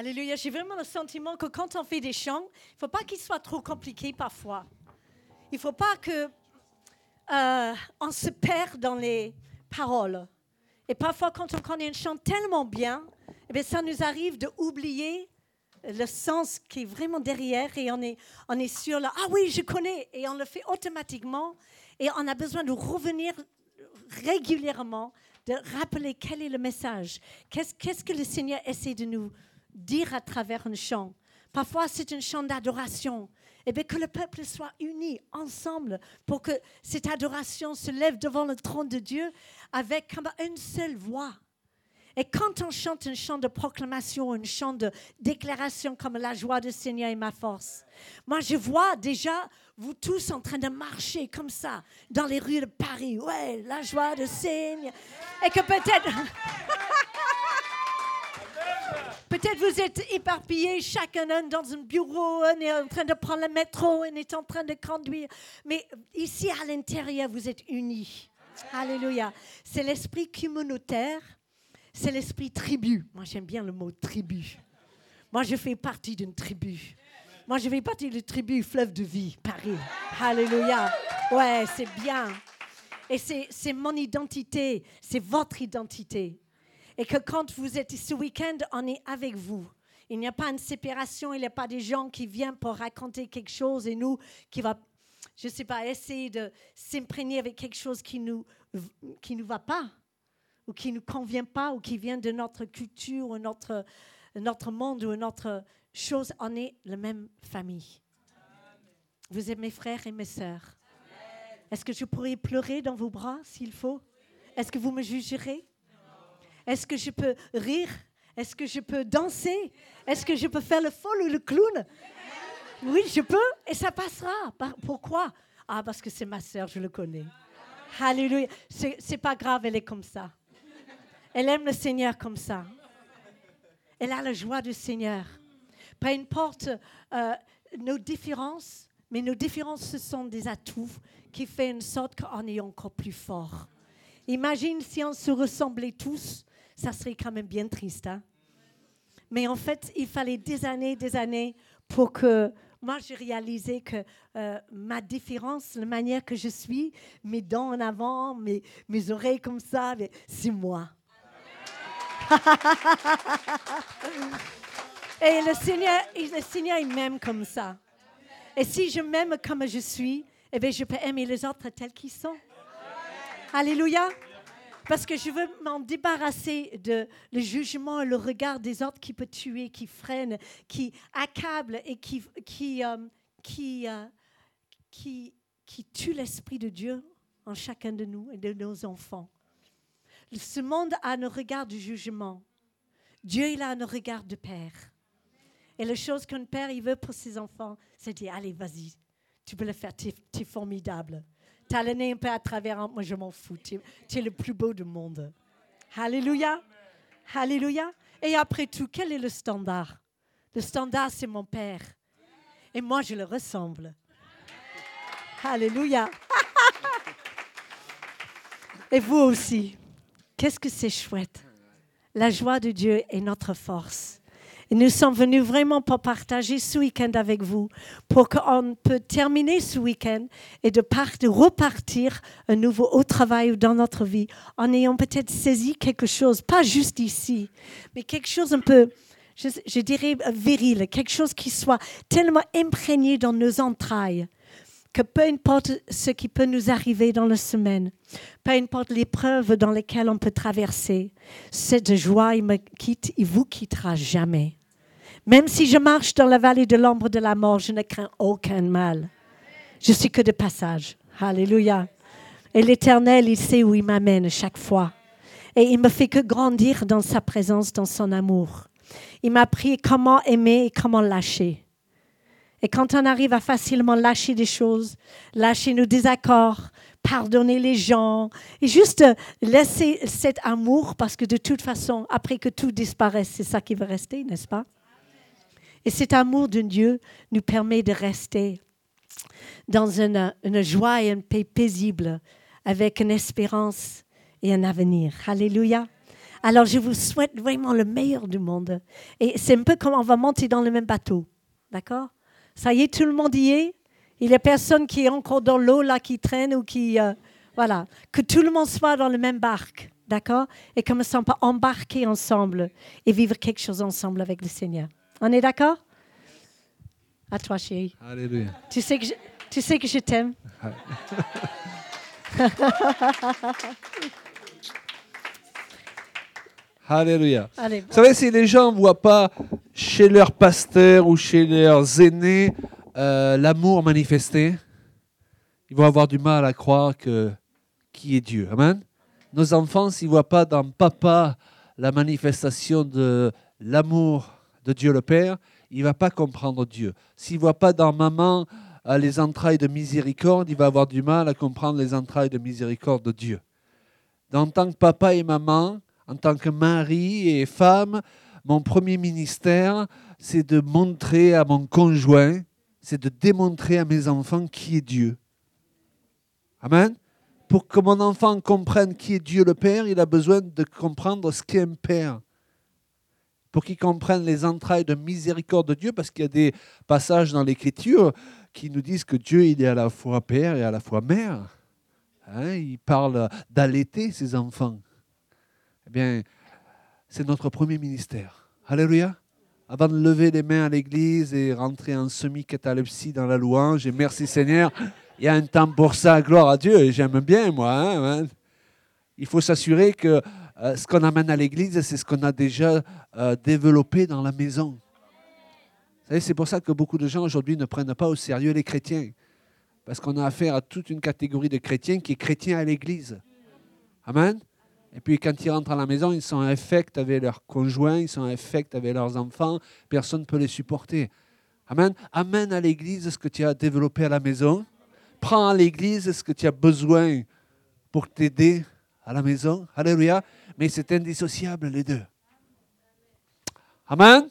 Alléluia. J'ai vraiment le sentiment que quand on fait des chants, il ne faut pas qu'ils soient trop compliqués parfois. Il ne faut pas qu'on se perd dans les paroles. Et parfois, quand on connaît un chant tellement bien, eh bien, ça nous arrive d'oublier le sens qui est vraiment derrière et on est sûr là, ah oui, je connais, et on le fait automatiquement et on a besoin de revenir régulièrement, de rappeler quel est le message, qu'est-ce que le Seigneur essaie de nous dire à travers un chant. Parfois, c'est un chant d'adoration. Et bien, que le peuple soit uni ensemble pour que cette adoration se lève devant le trône de Dieu avec comme une seule voix. Et quand on chante un chant de proclamation, un chant de déclaration comme la joie du Seigneur est ma force, moi je vois déjà vous tous en train de marcher comme ça dans les rues de Paris. Ouais, la joie du Seigneur. Et que peut-être vous êtes éparpillés, chacun dans un bureau, on est en train de prendre le métro, on est en train de conduire. Mais ici à l'intérieur, vous êtes unis. Alléluia. C'est l'esprit communautaire. C'est l'esprit tribu. Moi, j'aime bien le mot tribu. Moi, je fais partie d'une tribu. Moi, je fais partie de la tribu Fleuve de Vie, Paris. Alléluia. Ouais, c'est bien. Et c'est mon identité. C'est votre identité. Et que quand vous êtes ce week-end, on est avec vous. Il n'y a pas une séparation. Il n'y a pas des gens qui viennent pour raconter quelque chose et nous qui va, je ne sais pas, essayer de s'imprégner avec quelque chose qui nous va pas, ou qui ne nous convient pas, ou qui vient de notre culture, ou notre monde, ou notre chose. On est la même famille. Vous êtes mes frères et mes sœurs. Est-ce que je pourrais pleurer dans vos bras s'il faut? Est-ce que vous me jugerez? Est-ce que je peux rire? Est-ce que je peux danser? Est-ce que je peux faire le folle ou le clown? Oui, je peux et ça passera. Pourquoi? Ah, parce que c'est ma sœur, je le connais. Alléluia. C'est pas grave, elle est comme ça. Elle aime le Seigneur comme ça. Elle a la joie du Seigneur. Peu importe nos différences, mais nos différences, ce sont des atouts qui font en sorte qu'on est encore plus fort. Imagine si on se ressemblait tous, ça serait quand même bien triste. Hein? Mais en fait, il fallait des années pour que moi, j'ai réalisé que ma différence, la manière que je suis, mes dents en avant, mes oreilles comme ça, c'est moi. Et le Seigneur, il m'aime comme ça. Et si je m'aime comme je suis, eh bien, je peux aimer les autres tels qu'ils sont. Alléluia. Parce que je veux m'en débarrasser de le jugement et le regard des autres qui peut tuer, qui freine, qui accable et qui tue l'Esprit de Dieu en chacun de nous et de nos enfants. Ce monde a un regard de jugement. Dieu, il a un regard de père. Et la chose qu'un père, il veut pour ses enfants, c'est de dire, allez, vas-y, tu peux le faire, tu es formidable. Tu as le nez un peu à travers, moi je m'en fous, tu es le plus beau du monde. Alléluia. Alléluia. Et après tout, quel est le standard? Le standard, c'est mon père. Et moi, je le ressemble. Alléluia. Et vous aussi. Qu'est-ce que c'est chouette. La joie de Dieu est notre force. Et nous sommes venus vraiment pour partager ce week-end avec vous, pour qu'on puisse terminer ce week-end et de repartir à nouveau au travail ou dans notre vie, en ayant peut-être saisi quelque chose, pas juste ici, mais quelque chose un peu, je dirais, viril, quelque chose qui soit tellement imprégné dans nos entrailles, que peu importe ce qui peut nous arriver dans la semaine, peu importe l'épreuve dans laquelle on peut traverser, cette joie, il vous quittera jamais. Même si je marche dans la vallée de l'ombre de la mort, je ne crains aucun mal. Je suis que de passage. Alléluia. Et l'Éternel, il sait où il m'amène chaque fois. Et il me fait que grandir dans sa présence, dans son amour. Il m'a appris comment aimer et comment lâcher. Et quand on arrive à facilement lâcher des choses, lâcher nos désaccords, pardonner les gens, et juste laisser cet amour, parce que de toute façon, après que tout disparaisse, c'est ça qui va rester, n'est-ce pas? Et cet amour de Dieu nous permet de rester dans une joie et une paix paisible, avec une espérance et un avenir. Alléluia. Alors, je vous souhaite vraiment le meilleur du monde. Et c'est un peu comme on va monter dans le même bateau. D'accord? Ça y est, tout le monde y est. Il n'y a personne qui est encore dans l'eau, là, qui traîne ou qui... voilà. Que tout le monde soit dans le même barque. D'accord? Et comme ça, on peut embarquer ensemble et vivre quelque chose ensemble avec le Seigneur. On est d'accord? À toi, chérie. Alléluia. Tu sais que je t'aime. Alléluia. Allez. Vous savez, si les gens ne voient pas chez leur pasteur ou chez leurs aînés l'amour manifesté, ils vont avoir du mal à croire qui est Dieu. Amen. Nos enfants, s'ils ne voient pas dans papa la manifestation de l'amour de Dieu le Père, il ne va pas comprendre Dieu. S'il ne voit pas dans maman les entrailles de miséricorde, il va avoir du mal à comprendre les entrailles de miséricorde de Dieu. En tant que papa et maman, en tant que mari et femme, mon premier ministère, c'est de montrer à mon conjoint, c'est de démontrer à mes enfants qui est Dieu. Amen. Pour que mon enfant comprenne qui est Dieu le Père, il a besoin de comprendre ce qu'est un père. Pour qu'il comprenne les entrailles de miséricorde de Dieu, parce qu'il y a des passages dans l'Écriture qui nous disent que Dieu, il est à la fois père et à la fois mère. Hein, il parle d'allaiter ses enfants. Eh bien, c'est notre premier ministère. Alléluia. Avant de lever les mains à l'église et rentrer en semi-catalepsie dans la louange, et merci Seigneur, il y a un temps pour ça, gloire à Dieu, et j'aime bien moi. Hein. Il faut s'assurer que ce qu'on amène à l'église, c'est ce qu'on a déjà développé dans la maison. Vous savez, c'est pour ça que beaucoup de gens aujourd'hui ne prennent pas au sérieux les chrétiens. Parce qu'on a affaire à toute une catégorie de chrétiens qui est chrétien à l'église. Amen. Et puis quand ils rentrent à la maison, ils sont infects avec leurs conjoints, ils sont infects avec leurs enfants. Personne ne peut les supporter. Amen. Amène à l'église ce que tu as développé à la maison. Prends à l'église ce que tu as besoin pour t'aider à la maison. Alléluia. Mais c'est indissociable les deux. Amen.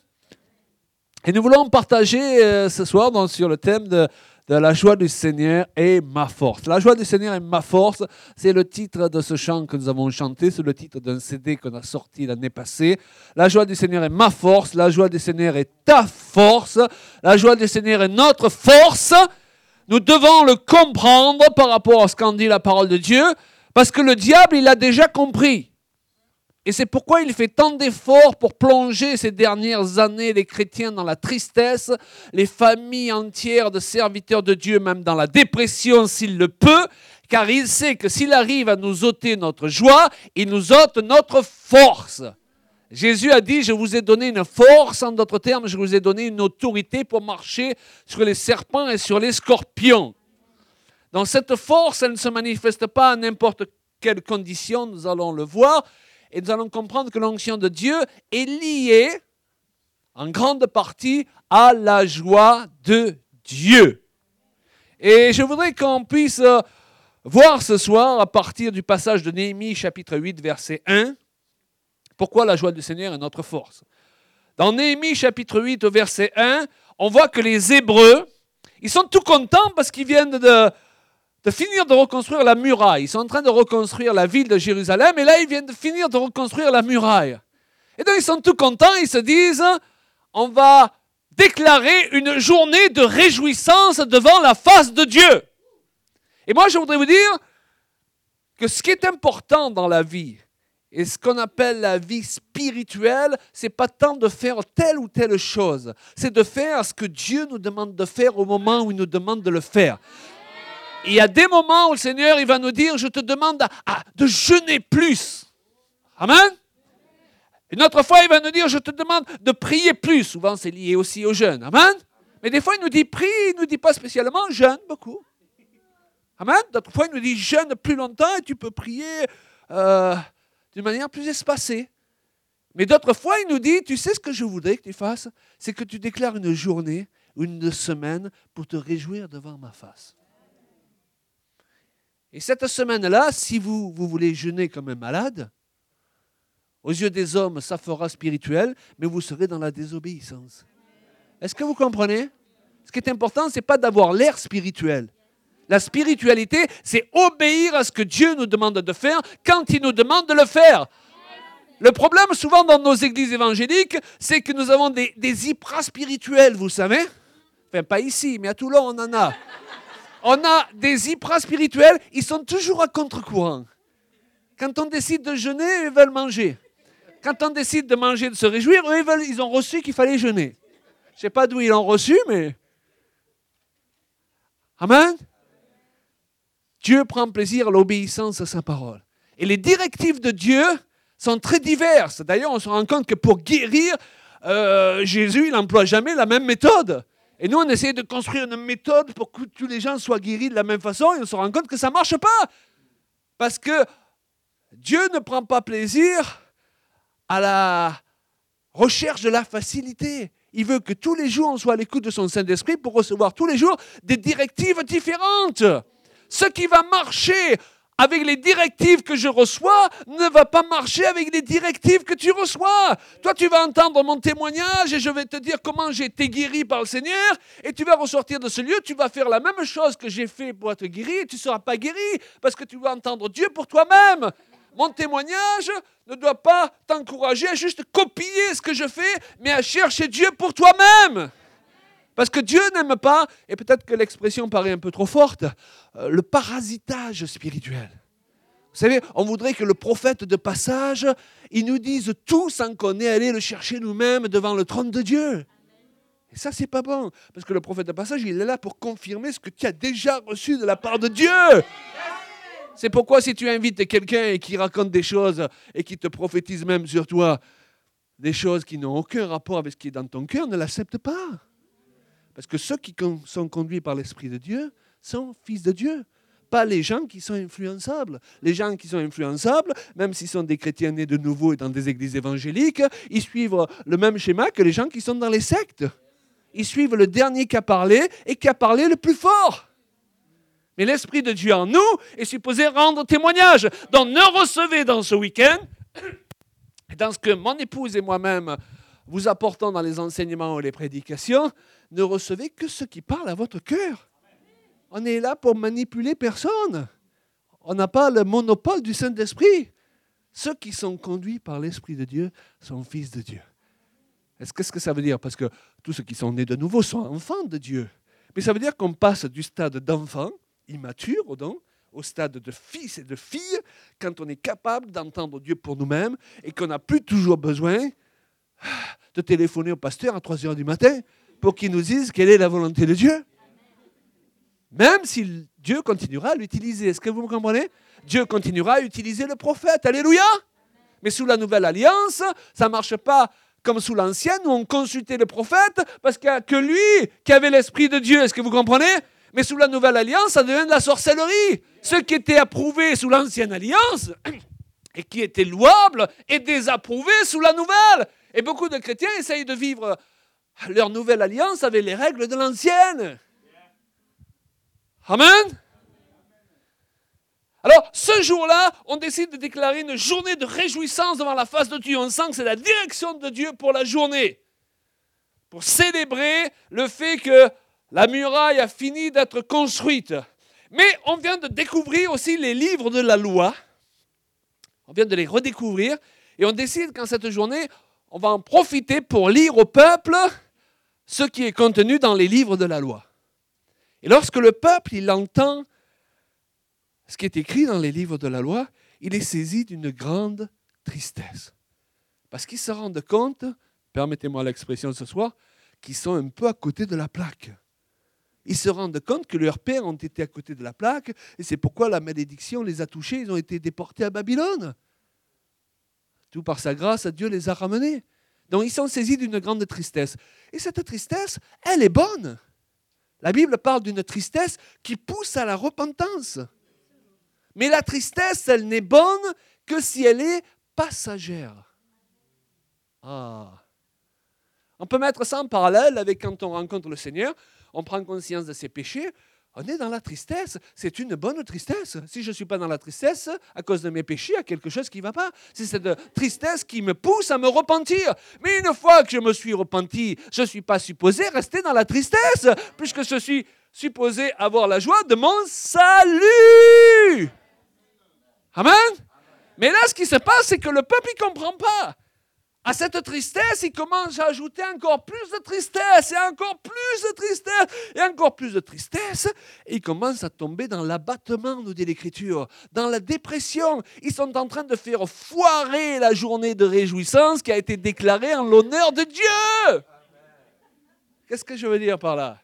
Et nous voulons partager ce soir sur le thème de la joie du Seigneur est ma force. La joie du Seigneur est ma force, c'est le titre de ce chant que nous avons chanté, c'est le titre d'un CD qu'on a sorti l'année passée. La joie du Seigneur est ma force, la joie du Seigneur est ta force, la joie du Seigneur est notre force. Nous devons le comprendre par rapport à ce qu'en dit la parole de Dieu, parce que le diable, il a déjà compris. Et c'est pourquoi il fait tant d'efforts pour plonger ces dernières années les chrétiens dans la tristesse, les familles entières de serviteurs de Dieu même dans la dépression s'il le peut, car il sait que s'il arrive à nous ôter notre joie, il nous ôte notre force. Jésus a dit, je vous ai donné une force, en d'autres termes, je vous ai donné une autorité pour marcher sur les serpents et sur les scorpions. Donc cette force, elle ne se manifeste pas à n'importe quelle condition, nous allons le voir. Et nous allons comprendre que l'onction de Dieu est liée en grande partie à la joie de Dieu. Et je voudrais qu'on puisse voir ce soir, à partir du passage de Néhémie, chapitre 8, verset 1, pourquoi la joie du Seigneur est notre force. Dans Néhémie, chapitre 8, au verset 1, on voit que les Hébreux, ils sont tout contents parce qu'ils viennent de finir de reconstruire la muraille. Ils sont en train de reconstruire la ville de Jérusalem et là, ils viennent de finir de reconstruire la muraille. Et donc, ils sont tout contents, ils se disent, on va déclarer une journée de réjouissance devant la face de Dieu. Et moi, je voudrais vous dire que ce qui est important dans la vie, et ce qu'on appelle la vie spirituelle, c'est pas tant de faire telle ou telle chose, c'est de faire ce que Dieu nous demande de faire au moment où il nous demande de le faire. Il y a des moments où le Seigneur il va nous dire, je te demande de jeûner plus. Amen. Une autre fois, il va nous dire, je te demande de prier plus. Souvent, c'est lié aussi au jeûne. Amen. Mais des fois, il nous dit prie, il ne nous dit pas spécialement jeûne beaucoup. Amen. D'autres fois, il nous dit jeûne plus longtemps et tu peux prier d'une manière plus espacée. Mais d'autres fois, il nous dit, tu sais ce que je voudrais que tu fasses? C'est que tu déclares une journée ou une semaine pour te réjouir devant ma face. Et cette semaine-là, si vous voulez jeûner comme un malade, aux yeux des hommes, ça fera spirituel, mais vous serez dans la désobéissance. Est-ce que vous comprenez? Ce qui est important, ce n'est pas d'avoir l'air spirituel. La spiritualité, c'est obéir à ce que Dieu nous demande de faire quand il nous demande de le faire. Le problème, souvent, dans nos églises évangéliques, c'est que nous avons des hypras spirituels, vous savez. Enfin, pas ici, mais à Toulon, on en a. On a des hypras spirituels, ils sont toujours à contre-courant. Quand on décide de jeûner, ils veulent manger. Quand on décide de manger, de se réjouir, eux, ils ont reçu qu'il fallait jeûner. Je ne sais pas d'où ils l'ont reçu, mais... Amen. Dieu prend plaisir à l'obéissance à sa parole. Et les directives de Dieu sont très diverses. D'ailleurs, on se rend compte que pour guérir, Jésus, il n'emploie jamais la même méthode. Et nous, on essaie de construire une méthode pour que tous les gens soient guéris de la même façon, et on se rend compte que ça ne marche pas. Parce que Dieu ne prend pas plaisir à la recherche de la facilité. Il veut que tous les jours, on soit à l'écoute de son Saint-Esprit pour recevoir tous les jours des directives différentes. Ce qui va marcher avec les directives que je reçois ne va pas marcher avec les directives que tu reçois. Toi, tu vas entendre mon témoignage et je vais te dire comment j'ai été guéri par le Seigneur, et tu vas ressortir de ce lieu, tu vas faire la même chose que j'ai fait pour être guéri, et tu ne seras pas guéri parce que tu vas entendre Dieu pour toi-même. Mon témoignage ne doit pas t'encourager à juste copier ce que je fais, mais à chercher Dieu pour toi-même. Parce que Dieu n'aime pas, et peut-être que l'expression paraît un peu trop forte, le parasitage spirituel. Vous savez, on voudrait que le prophète de passage, il nous dise tout sans qu'on ait à aller le chercher nous-mêmes devant le trône de Dieu. Et ça, c'est pas bon. Parce que le prophète de passage, il est là pour confirmer ce que tu as déjà reçu de la part de Dieu. C'est pourquoi si tu invites quelqu'un et qui raconte des choses et qui te prophétise même sur toi des choses qui n'ont aucun rapport avec ce qui est dans ton cœur, ne l'accepte pas. Parce que ceux qui sont conduits par l'Esprit de Dieu sont fils de Dieu. Pas les gens qui sont influençables. Les gens qui sont influençables, même s'ils sont des chrétiens nés de nouveau et dans des églises évangéliques, ils suivent le même schéma que les gens qui sont dans les sectes. Ils suivent le dernier qui a parlé et qui a parlé le plus fort. Mais l'Esprit de Dieu en nous est supposé rendre témoignage. Donc ne recevez dans ce week-end, dans ce que mon épouse et moi-même vous apportons dans les enseignements et les prédications, ne recevez que ce qui parle à votre cœur. On est là pour manipuler personne. On n'a pas le monopole du Saint-Esprit. Ceux qui sont conduits par l'Esprit de Dieu sont fils de Dieu. Qu'est-ce que ça veut dire? Parce que tous ceux qui sont nés de nouveau sont enfants de Dieu. Mais ça veut dire qu'on passe du stade d'enfant, immature, donc, au stade de fils et de filles, quand on est capable d'entendre Dieu pour nous-mêmes et qu'on n'a plus toujours besoin de téléphoner au pasteur à 3h du matin pour qu'il nous dise quelle est la volonté de Dieu. Même si Dieu continuera à l'utiliser. Est-ce que vous me comprenez? Dieu continuera à utiliser le prophète. Alléluia! Mais sous la nouvelle alliance, ça ne marche pas comme sous l'ancienne où on consultait le prophète parce qu'il n'y a que lui qui avait l'Esprit de Dieu. Est-ce que vous comprenez? Mais sous la nouvelle alliance, ça devient de la sorcellerie. Ce qui était approuvé sous l'ancienne alliance et qui était louable est désapprouvé sous la nouvelle. Et beaucoup de chrétiens essayent de vivre leur nouvelle alliance avec les règles de l'ancienne. Amen. Alors, ce jour-là, on décide de déclarer une journée de réjouissance devant la face de Dieu. On sent que c'est la direction de Dieu pour la journée. Pour célébrer le fait que la muraille a fini d'être construite. Mais on vient de découvrir aussi les livres de la loi. On vient de les redécouvrir. Et on décide qu'en cette journée, on va en profiter pour lire au peuple ce qui est contenu dans les livres de la loi. Et lorsque le peuple, il entend ce qui est écrit dans les livres de la loi, il est saisi d'une grande tristesse. Parce qu'ils se rendent compte, permettez-moi l'expression ce soir, qu'ils sont un peu à côté de la plaque. Ils se rendent compte que leurs pères ont été à côté de la plaque, et c'est pourquoi la malédiction les a touchés, ils ont été déportés à Babylone. Tout par sa grâce, Dieu les a ramenés. Donc ils sont saisis d'une grande tristesse. Et cette tristesse, elle est bonne. La Bible parle d'une tristesse qui pousse à la repentance. Mais la tristesse, elle n'est bonne que si elle est passagère. On peut mettre ça en parallèle avec quand on rencontre le Seigneur, on prend conscience de ses péchés, on est dans la tristesse. C'est une bonne tristesse. Si je ne suis pas dans la tristesse, à cause de mes péchés, il y a quelque chose qui ne va pas. C'est cette tristesse qui me pousse à me repentir. Mais une fois que je me suis repenti, je ne suis pas supposé rester dans la tristesse, puisque je suis supposé avoir la joie de mon salut. Amen. Mais là, ce qui se passe, c'est que le peuple, il ne comprend pas. À cette tristesse, il commence à ajouter encore plus de tristesse, et encore plus de tristesse, et encore plus de tristesse. Et il commence à tomber dans l'abattement, nous dit l'Écriture, dans la dépression. Ils sont en train de faire foirer la journée de réjouissance qui a été déclarée en l'honneur de Dieu. Qu'est-ce que je veux dire par là?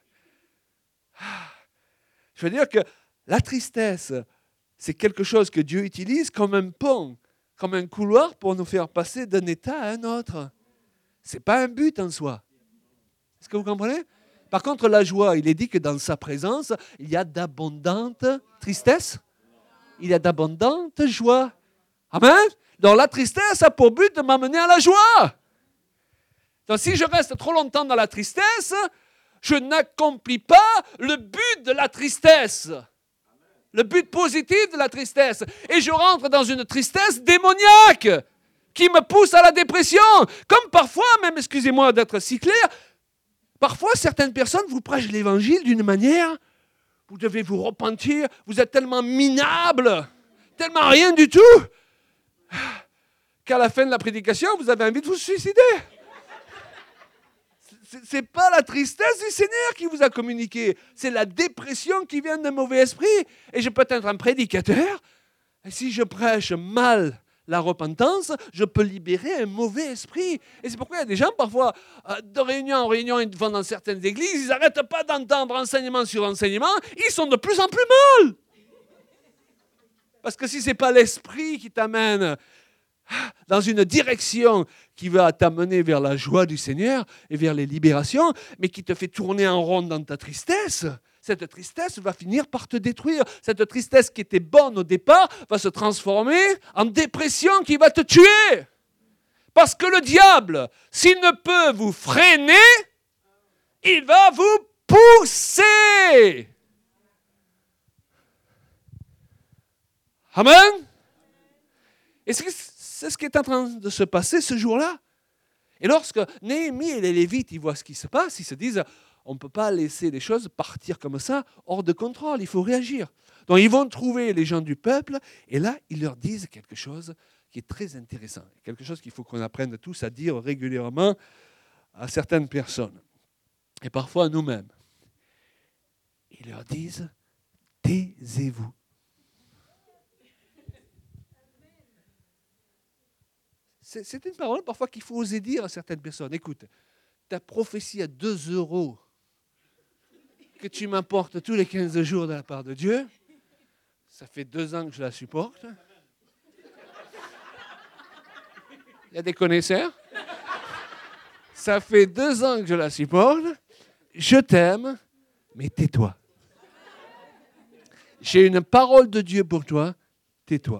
Je veux dire que la tristesse, c'est quelque chose que Dieu utilise comme un pont, comme un couloir pour nous faire passer d'un état à un autre. Ce n'est pas un but en soi. Est-ce que vous comprenez? Par contre, la joie, il est dit que dans sa présence, il y a d'abondantes tristesses. Il y a d'abondantes joies. Amen? Donc la tristesse a pour but de m'amener à la joie. Donc si je reste trop longtemps dans la tristesse, je n'accomplis pas le but de la tristesse. Le but positif de la tristesse. Et je rentre dans une tristesse démoniaque qui me pousse à la dépression. Comme parfois, même, excusez-moi d'être si clair, parfois certaines personnes vous prêchent l'évangile d'une manière, vous devez vous repentir, vous êtes tellement minable, tellement rien du tout, qu'à la fin de la prédication, vous avez envie de vous suicider. Ce n'est pas la tristesse du Seigneur qui vous a communiqué. C'est la dépression qui vient d'un mauvais esprit. Et je peux être un prédicateur. Et si je prêche mal la repentance, je peux libérer un mauvais esprit. Et c'est pourquoi il y a des gens, parfois, de réunion en réunion, ils vont dans certaines églises, ils n'arrêtent pas d'entendre enseignement sur enseignement. Ils sont de plus en plus mal. Parce que si ce n'est pas l'esprit qui t'amène dans une direction qui va t'amener vers la joie du Seigneur et vers les libérations, mais qui te fait tourner en rond dans ta tristesse, cette tristesse va finir par te détruire. Cette tristesse qui était bonne au départ va se transformer en dépression qui va te tuer. Parce que le diable, s'il ne peut vous freiner, il va vous pousser. Amen. Et c'est ce qui est en train de se passer ce jour-là. Et lorsque Néhémie et les Lévites ils voient ce qui se passe, ils se disent, on ne peut pas laisser les choses partir comme ça, hors de contrôle, il faut réagir. Donc ils vont trouver les gens du peuple, et là, ils leur disent quelque chose qui est très intéressant, quelque chose qu'il faut qu'on apprenne tous à dire régulièrement à certaines personnes, et parfois à nous-mêmes. Ils leur disent, taisez-vous. C'est une parole parfois qu'il faut oser dire à certaines personnes. Écoute, ta prophétie à 2 € que tu m'apportes tous les 15 jours de la part de Dieu, ça fait 2 ans que je la supporte. Il y a des connaisseurs. Ça fait 2 ans que je la supporte. Je t'aime, mais tais-toi. J'ai une parole de Dieu pour toi, tais-toi.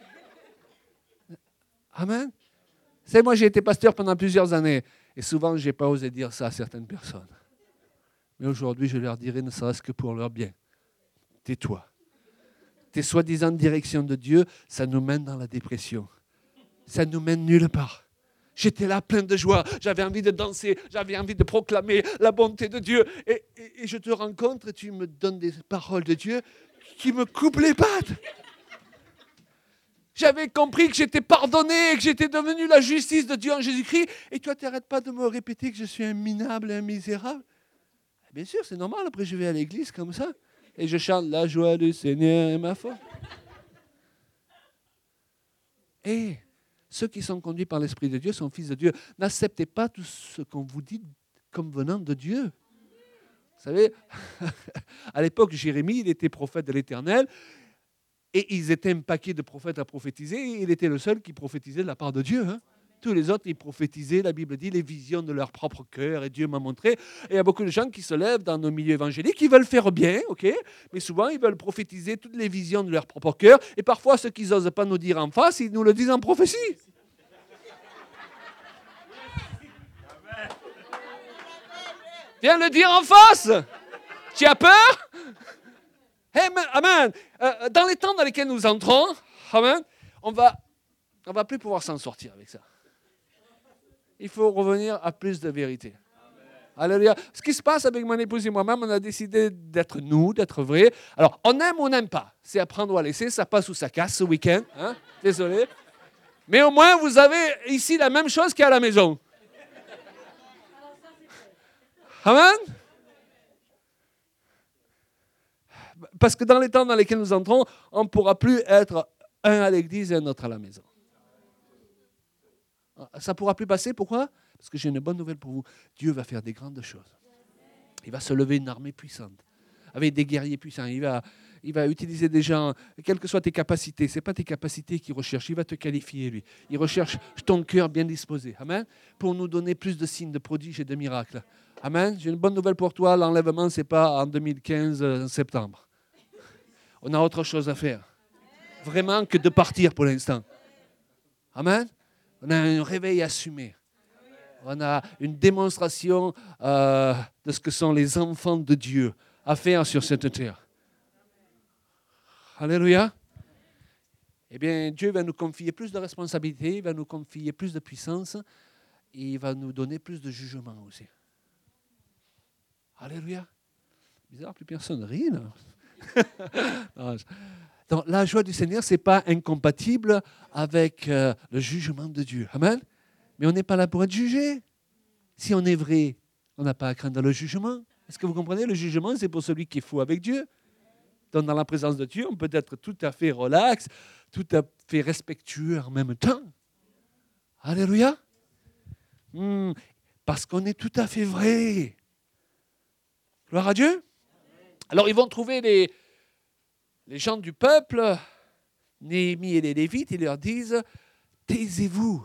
Amen. Vous savez, moi, j'ai été pasteur pendant plusieurs années. Et souvent, je n'ai pas osé dire ça à certaines personnes. Mais aujourd'hui, je leur dirai, ne serait-ce que pour leur bien. Tais-toi. Tes soi-disant directions de Dieu, ça nous mène dans la dépression. Ça nous mène nulle part. J'étais là plein de joie. J'avais envie de danser. J'avais envie de proclamer la bonté de Dieu. Et je te rencontre et tu me donnes des paroles de Dieu qui me coupent les pattes. J'avais compris que j'étais pardonné, que j'étais devenu la justice de Dieu en Jésus-Christ. Et toi, tu n'arrêtes pas de me répéter que je suis un minable et un misérable. Bien sûr, c'est normal. Après, je vais à l'église comme ça. Et je chante la joie du Seigneur est ma force. Et ceux qui sont conduits par l'Esprit de Dieu sont fils de Dieu. N'acceptez pas tout ce qu'on vous dit comme venant de Dieu. Vous savez, à l'époque, Jérémie, il était prophète de l'Éternel. Et ils étaient un paquet de prophètes à prophétiser. Et il était le seul qui prophétisait de la part de Dieu. Tous les autres, ils prophétisaient, la Bible dit, les visions de leur propre cœur. Et Dieu m'a montré. Et il y a beaucoup de gens qui se lèvent dans nos milieux évangéliques, qui veulent faire bien, ok, mais souvent, ils veulent prophétiser toutes les visions de leur propre cœur. Et parfois, ceux qu'ils n'osent pas nous dire en face, ils nous le disent en prophétie. Viens le dire en face. Tu as peur? Amen. Dans les temps dans lesquels nous entrons, amen, on va plus pouvoir s'en sortir avec ça. Il faut revenir à plus de vérité. Alléluia. Ce qui se passe avec mon épouse et moi-même, on a décidé d'être nous, d'être vrai. Alors, on aime ou on n'aime pas. C'est à prendre ou à laisser. Ça passe ou ça casse ce week-end. Hein? Désolé. Mais au moins, vous avez ici la même chose qu'à la maison. Amen. Parce que dans les temps dans lesquels nous entrons, on ne pourra plus être un à l'église et un autre à la maison. Ça ne pourra plus passer. Pourquoi? Parce que j'ai une bonne nouvelle pour vous. Dieu va faire des grandes choses. Il va se lever une armée puissante, avec des guerriers puissants. Il va utiliser des gens, quelles que soient tes capacités. Ce n'est pas tes capacités qu'il recherche. Il va te qualifier, lui. Il recherche ton cœur bien disposé. Amen. Pour nous donner plus de signes, de prodiges et de miracles. Amen. J'ai une bonne nouvelle pour toi. L'enlèvement, ce n'est pas en 2015, en septembre. On a autre chose à faire. Vraiment que de partir pour l'instant. Amen. On a un réveil assumé. On a une démonstration de ce que sont les enfants de Dieu à faire sur cette terre. Alléluia. Eh bien, Dieu va nous confier plus de responsabilités, il va nous confier plus de puissance et il va nous donner plus de jugement aussi. Alléluia. Bizarre, plus personne rit là. Donc, la joie du Seigneur, ce n'est pas incompatible avec le jugement de Dieu. Amen. Mais on n'est pas là pour être jugé. Si on est vrai, on n'a pas à craindre le jugement. Est-ce que vous comprenez? Le jugement, c'est pour celui qui est fou avec Dieu. Donc, dans la présence de Dieu, on peut être tout à fait relax, tout à fait respectueux en même temps. Alléluia. Parce qu'on est tout à fait vrai. Gloire à Dieu. Alors, ils vont trouver les gens du peuple, Néhémie et les Lévites, ils leur disent, taisez-vous.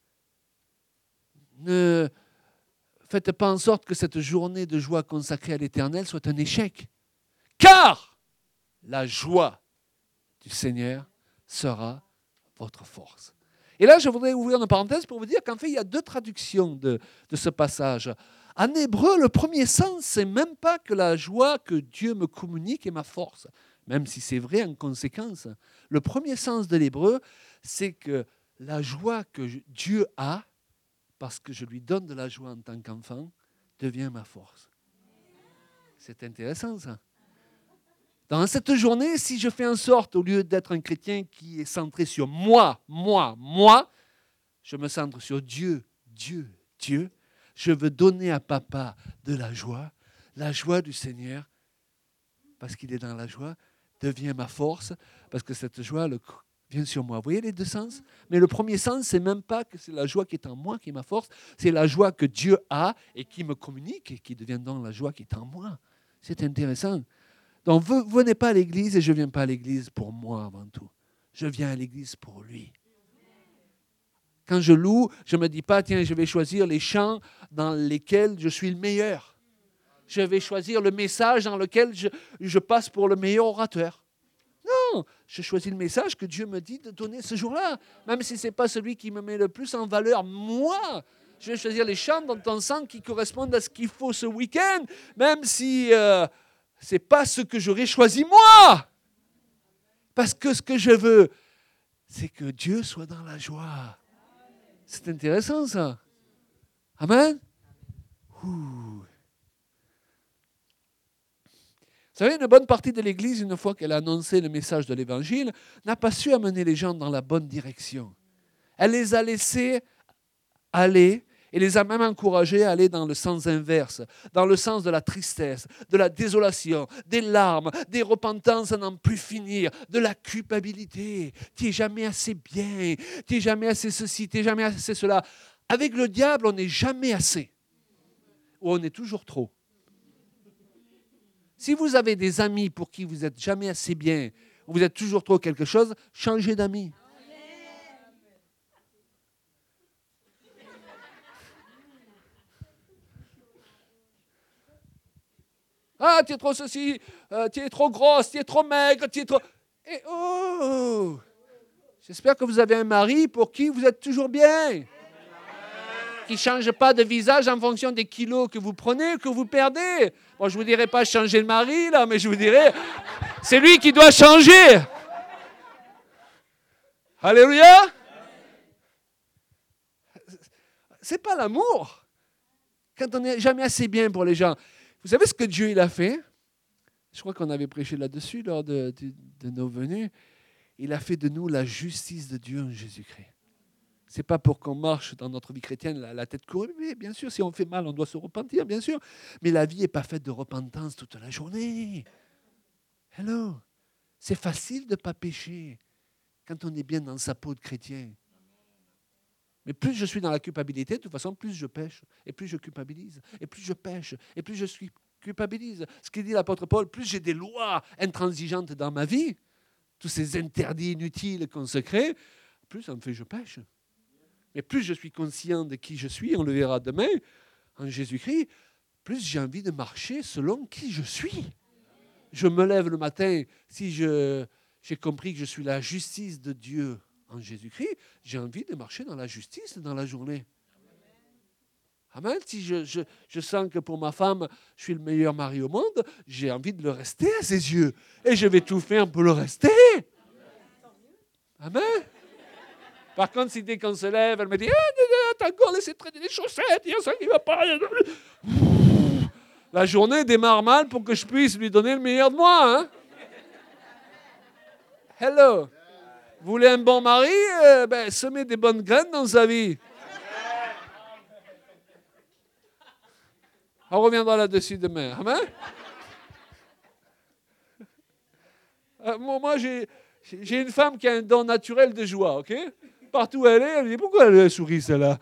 Ne faites pas en sorte que cette journée de joie consacrée à l'Éternel soit un échec. Car la joie du Seigneur sera votre force. Et là, je voudrais ouvrir une parenthèse pour vous dire qu'en fait, il y a deux traductions de ce passage. En hébreu, le premier sens, c'est même pas que la joie que Dieu me communique est ma force, même si c'est vrai en conséquence. Le premier sens de l'hébreu, c'est que la joie que Dieu a, parce que je lui donne de la joie en tant qu'enfant, devient ma force. C'est intéressant ça. Dans cette journée, si je fais en sorte, au lieu d'être un chrétien qui est centré sur moi, je me centre sur Dieu, je veux donner à papa de la joie du Seigneur, parce qu'il est dans la joie, devient ma force, parce que cette joie vient sur moi. Vous voyez les deux sens? Mais le premier sens, c'est même pas que c'est la joie qui est en moi qui est ma force, c'est la joie que Dieu a et qui me communique et qui devient donc la joie qui est en moi. C'est intéressant. Donc, vous ne venez pas à l'église et je ne viens pas à l'église pour moi avant tout. Je viens à l'église pour lui. Quand je loue, je ne me dis pas, tiens, je vais choisir les chants dans lesquels je suis le meilleur. Je vais choisir le message dans lequel je passe pour le meilleur orateur. Non, je choisis le message que Dieu me dit de donner ce jour-là. Même si ce n'est pas celui qui me met le plus en valeur, moi, je vais choisir les chants dans ton sang qui correspondent à ce qu'il faut ce week-end, même si ce n'est pas ce que j'aurais choisi moi. Parce que ce que je veux, c'est que Dieu soit dans la joie. C'est intéressant ça. Amen. Ouh. Vous savez, une bonne partie de l'Église, une fois qu'elle a annoncé le message de l'Évangile, n'a pas su amener les gens dans la bonne direction. Elle les a laissés aller et les a même encouragés à aller dans le sens inverse, dans le sens de la tristesse, de la désolation, des larmes, des repentances à n'en plus finir, de la culpabilité. Tu n'es jamais assez bien, tu n'es jamais assez ceci, tu n'es jamais assez cela. Avec le diable, on n'est jamais assez, ou on est toujours trop. Si vous avez des amis pour qui vous n'êtes jamais assez bien, ou vous êtes toujours trop quelque chose, changez d'amis. Ah, tu es trop ceci, tu es trop grosse, tu es trop maigre, tu es trop... Et oh! J'espère que vous avez un mari pour qui vous êtes toujours bien. Qui ne change pas de visage en fonction des kilos que vous prenez, que vous perdez. Bon, je ne vous dirai pas changer le mari, là, mais je vous dirai, c'est lui qui doit changer. Alléluia. C'est pas l'amour. quand on n'est jamais assez bien pour les gens. Vous savez ce que Dieu il a fait? Je crois qu'on avait prêché là-dessus lors de nos venues. Il a fait de nous la justice de Dieu en Jésus-Christ. Ce n'est pas pour qu'on marche dans notre vie chrétienne la tête courue. Mais bien sûr, si on fait mal, on doit se repentir, bien sûr. Mais la vie n'est pas faite de repentance toute la journée. Hello. C'est facile de ne pas pécher quand on est bien dans sa peau de chrétien. Mais plus je suis dans la culpabilité, de toute façon, plus je pêche, et plus je culpabilise, et plus je pêche, et plus je culpabilise. Ce que dit l'apôtre Paul, plus j'ai des lois intransigeantes dans ma vie, tous ces interdits inutiles qu'on se crée, plus ça me fait je pêche. Mais plus je suis conscient de qui je suis, on le verra demain, en Jésus-Christ, plus j'ai envie de marcher selon qui je suis. Je me lève le matin, si j'ai compris que je suis la justice de Dieu en Jésus-Christ, j'ai envie de marcher dans la justice dans la journée. Amen. Si je sens que pour ma femme, je suis le meilleur mari au monde, j'ai envie de le rester à ses yeux. Et je vais tout faire pour le rester. Amen. Par contre, si dès qu'on se lève, elle me dit « t'as encore laissé traîner les chaussettes, il y a ça qui ne va pas. » La journée démarre mal pour que je puisse lui donner le meilleur de moi. Hein? Hello. Vous voulez un bon mari? Semez des bonnes graines dans sa vie. On reviendra là-dessus demain. Amen? Moi, j'ai une femme qui a un don naturel de joie, ok? Partout où elle est, elle dit, pourquoi elle sourit, celle-là?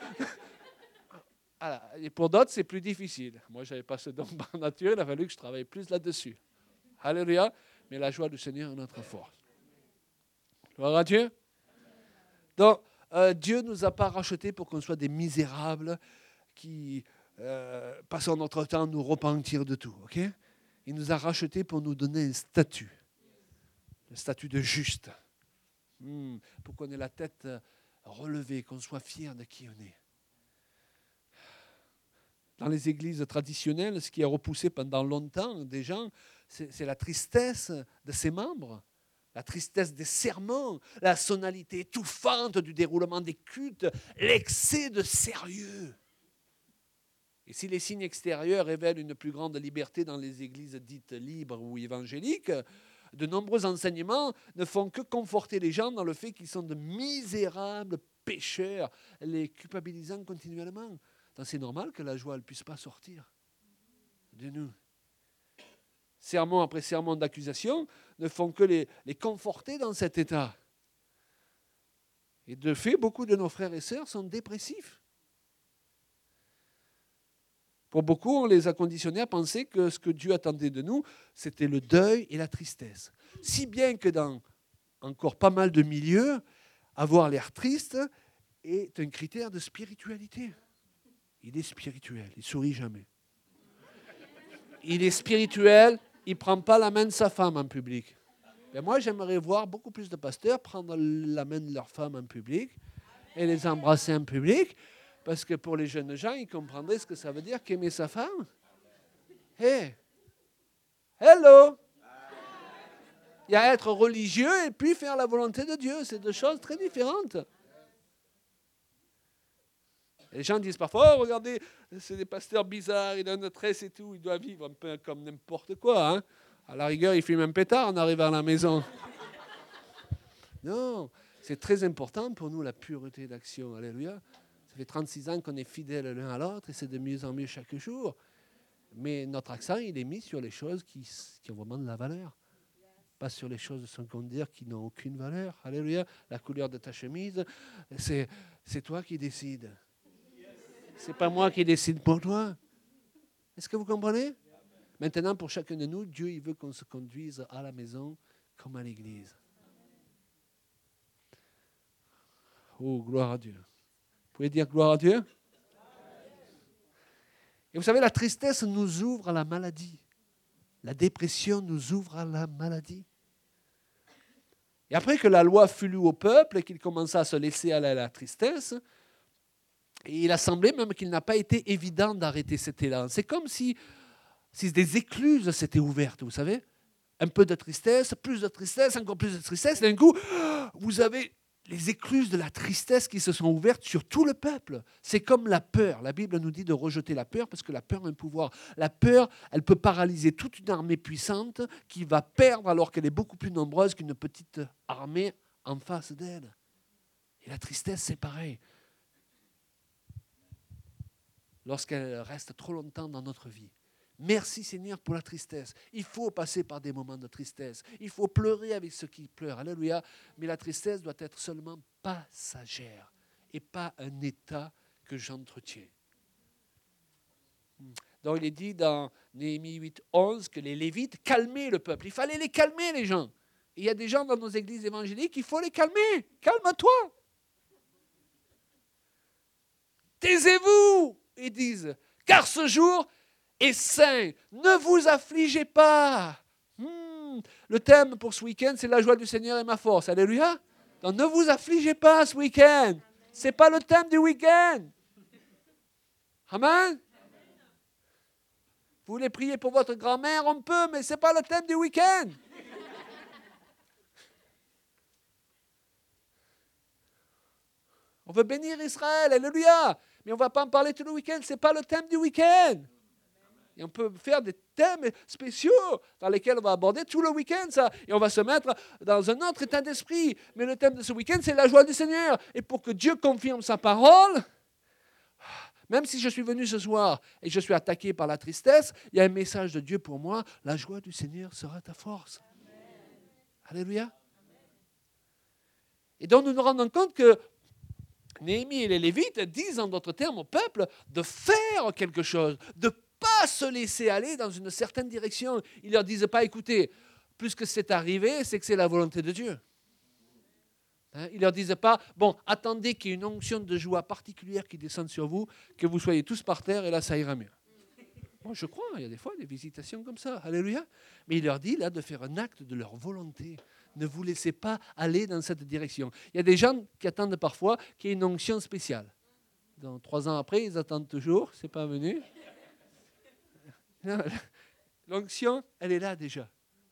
Et pour d'autres, c'est plus difficile. Moi, je n'avais pas ce don naturel, il a fallu que je travaille plus là-dessus. Alléluia. Mais la joie du Seigneur est notre force. Gloire à Dieu. Donc, Dieu ne nous a pas rachetés pour qu'on soit des misérables qui passons notre temps à nous repentir de tout. Okay? Il nous a rachetés pour nous donner un statut. Le statut de juste. Pour qu'on ait la tête relevée, qu'on soit fier de qui on est. Dans les églises traditionnelles, ce qui a repoussé pendant longtemps des gens, c'est la tristesse de ses membres, la tristesse des sermons, la sonalité étouffante du déroulement des cultes, l'excès de sérieux. Et si les signes extérieurs révèlent une plus grande liberté dans les églises dites libres ou évangéliques, de nombreux enseignements ne font que conforter les gens dans le fait qu'ils sont de misérables pécheurs, les culpabilisant continuellement. Donc c'est normal que la joie ne puisse pas sortir de nous. Sermon après sermon d'accusation ne font que les conforter dans cet état. Et de fait, beaucoup de nos frères et sœurs sont dépressifs. Pour beaucoup, on les a conditionnés à penser que ce que Dieu attendait de nous, c'était le deuil et la tristesse. Si bien que dans encore pas mal de milieux, avoir l'air triste est un critère de spiritualité. Il est spirituel, il ne sourit jamais. Il est spirituel, il ne prend pas la main de sa femme en public. Et moi, j'aimerais voir beaucoup plus de pasteurs prendre la main de leur femme en public et les embrasser en public, parce que pour les jeunes gens, ils comprendraient ce que ça veut dire qu'aimer sa femme. Hey, hello! Il y a être religieux et puis faire la volonté de Dieu. C'est deux choses très différentes. Les gens disent parfois, oh, regardez, c'est des pasteurs bizarres, il a une tresse et tout, il doit vivre un peu comme n'importe quoi. Hein. À la rigueur, il fume un pétard en arrivant à la maison. Non, c'est très important pour nous la pureté d'action. Alléluia. Ça fait 36 ans qu'on est fidèles l'un à l'autre et c'est de mieux en mieux chaque jour. Mais notre accent, il est mis sur les choses qui ont vraiment de la valeur. Pas sur les choses secondaires qui n'ont aucune valeur. Alléluia. La couleur de ta chemise, c'est toi qui décides. Ce n'est pas moi qui décide pour toi. Est-ce que vous comprenez? Maintenant, pour chacun de nous, Dieu il veut qu'on se conduise à la maison comme à l'église. Oh, gloire à Dieu. Vous pouvez dire gloire à Dieu? Et vous savez, la tristesse nous ouvre à la maladie. La dépression nous ouvre à la maladie. Et après que la loi fut lue au peuple et qu'il commença à se laisser aller à la tristesse, et il a semblé même qu'il n'a pas été évident d'arrêter cet élan. C'est comme si des écluses s'étaient ouvertes, vous savez. Un peu de tristesse, plus de tristesse, encore plus de tristesse. D'un coup, vous avez les écluses de la tristesse qui se sont ouvertes sur tout le peuple. C'est comme la peur. La Bible nous dit de rejeter la peur parce que la peur a un pouvoir. La peur, elle peut paralyser toute une armée puissante qui va perdre alors qu'elle est beaucoup plus nombreuse qu'une petite armée en face d'elle. Et la tristesse, c'est pareil. Lorsqu'elle reste trop longtemps dans notre vie. Merci Seigneur pour la tristesse. Il faut passer par des moments de tristesse. Il faut pleurer avec ceux qui pleurent. Alléluia. Mais la tristesse doit être seulement passagère et pas un état que j'entretiens. Donc il est dit dans Néhémie 8:11 que les Lévites calmaient le peuple. Il fallait les calmer les gens. Et il y a des gens dans nos églises évangéliques, il faut les calmer. Calme-toi. Taisez-vous, ils disent, car ce jour est saint. Ne vous affligez pas. Le thème pour ce week-end, c'est la joie du Seigneur est ma force. Alléluia. Donc ne vous affligez pas ce week-end. Ce n'est pas le thème du week-end. Amen. Vous voulez prier pour votre grand-mère, on peut, mais ce n'est pas le thème du week-end. On veut bénir Israël, alléluia. Mais on ne va pas en parler tout le week-end, ce n'est pas le thème du week-end. Et on peut faire des thèmes spéciaux dans lesquels on va aborder tout le week-end ça. Et on va se mettre dans un autre état d'esprit. Mais le thème de ce week-end, c'est la joie du Seigneur. Et pour que Dieu confirme sa parole, même si je suis venu ce soir et je suis attaqué par la tristesse, il y a un message de Dieu pour moi. La joie du Seigneur sera ta force. Amen. Alléluia. Et donc nous nous rendons compte que Néhémie et les Lévites disent en d'autres termes au peuple de faire quelque chose, de ne pas se laisser aller dans une certaine direction. Ils ne leur disent pas, écoutez, plus que c'est arrivé, c'est que c'est la volonté de Dieu. Ils ne leur disent pas, bon, attendez qu'il y ait une onction de joie particulière qui descende sur vous, que vous soyez tous par terre et là, ça ira mieux. Bon, je crois, il y a des fois des visitations comme ça, alléluia. Mais il leur dit là de faire un acte de leur volonté. Ne vous laissez pas aller dans cette direction. Il y a des gens qui attendent parfois qu'il y ait une onction spéciale. Donc, 3 ans après, ils attendent toujours, c'est pas venu. L'onction, elle est là déjà.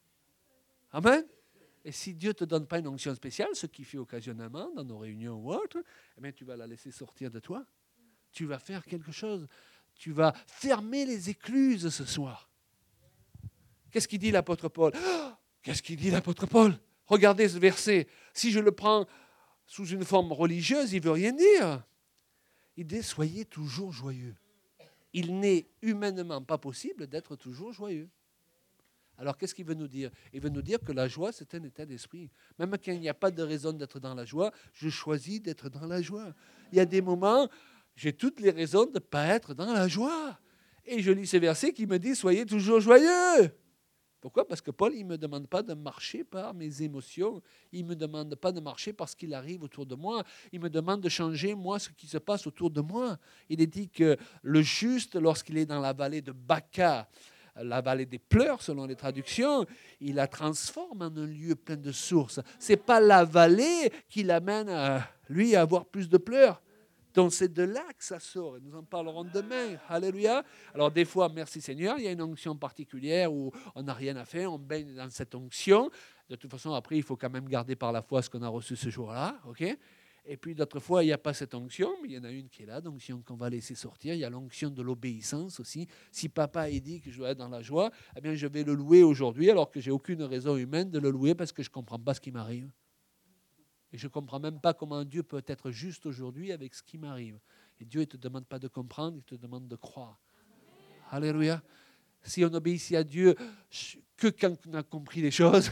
Amen. Et si Dieu ne te donne pas une onction spéciale, ce qu'il fait occasionnellement dans nos réunions ou autres, eh bien, tu vas la laisser sortir de toi. Tu vas faire quelque chose. Tu vas fermer les écluses ce soir. Qu'est-ce qu'il dit l'apôtre Paul? Qu'est-ce qu'il dit l'apôtre Paul? Regardez ce verset. Si je le prends sous une forme religieuse, il ne veut rien dire. Il dit, soyez toujours joyeux. Il n'est humainement pas possible d'être toujours joyeux. Alors, qu'est-ce qu'il veut nous dire? Il veut nous dire que la joie, c'est un état d'esprit. Même quand il n'y a pas de raison d'être dans la joie, je choisis d'être dans la joie. Il y a des moments, j'ai toutes les raisons de ne pas être dans la joie. Et je lis ces versets qui me disent, soyez toujours joyeux. Pourquoi? Parce que Paul, il ne me demande pas de marcher par mes émotions. Il ne me demande pas de marcher par ce qu'il arrive autour de moi. Il me demande de changer, moi, ce qui se passe autour de moi. Il est dit que le juste, lorsqu'il est dans la vallée de Baca, la vallée des pleurs, selon les traductions, il la transforme en un lieu plein de sources. Ce n'est pas la vallée qui l'amène, lui, à avoir plus de pleurs. Donc c'est de là que ça sort, et nous en parlerons demain. Alléluia. Alors des fois, merci Seigneur, il y a une onction particulière où on n'a rien à faire, on baigne dans cette onction. De toute façon, après, il faut quand même garder par la foi ce qu'on a reçu ce jour-là. Okay? Et puis d'autres fois, il n'y a pas cette onction, mais il y en a une qui est là, l'onction qu'on va laisser sortir. Il y a l'onction de l'obéissance aussi. Si papa a dit que je dois être dans la joie, eh bien je vais le louer aujourd'hui, alors que je n'ai aucune raison humaine de le louer parce que je ne comprends pas ce qui m'arrive. Et je ne comprends même pas comment Dieu peut être juste aujourd'hui avec ce qui m'arrive. Et Dieu ne te demande pas de comprendre, il te demande de croire. Alléluia. Si on obéit à Dieu que quand on a compris les choses,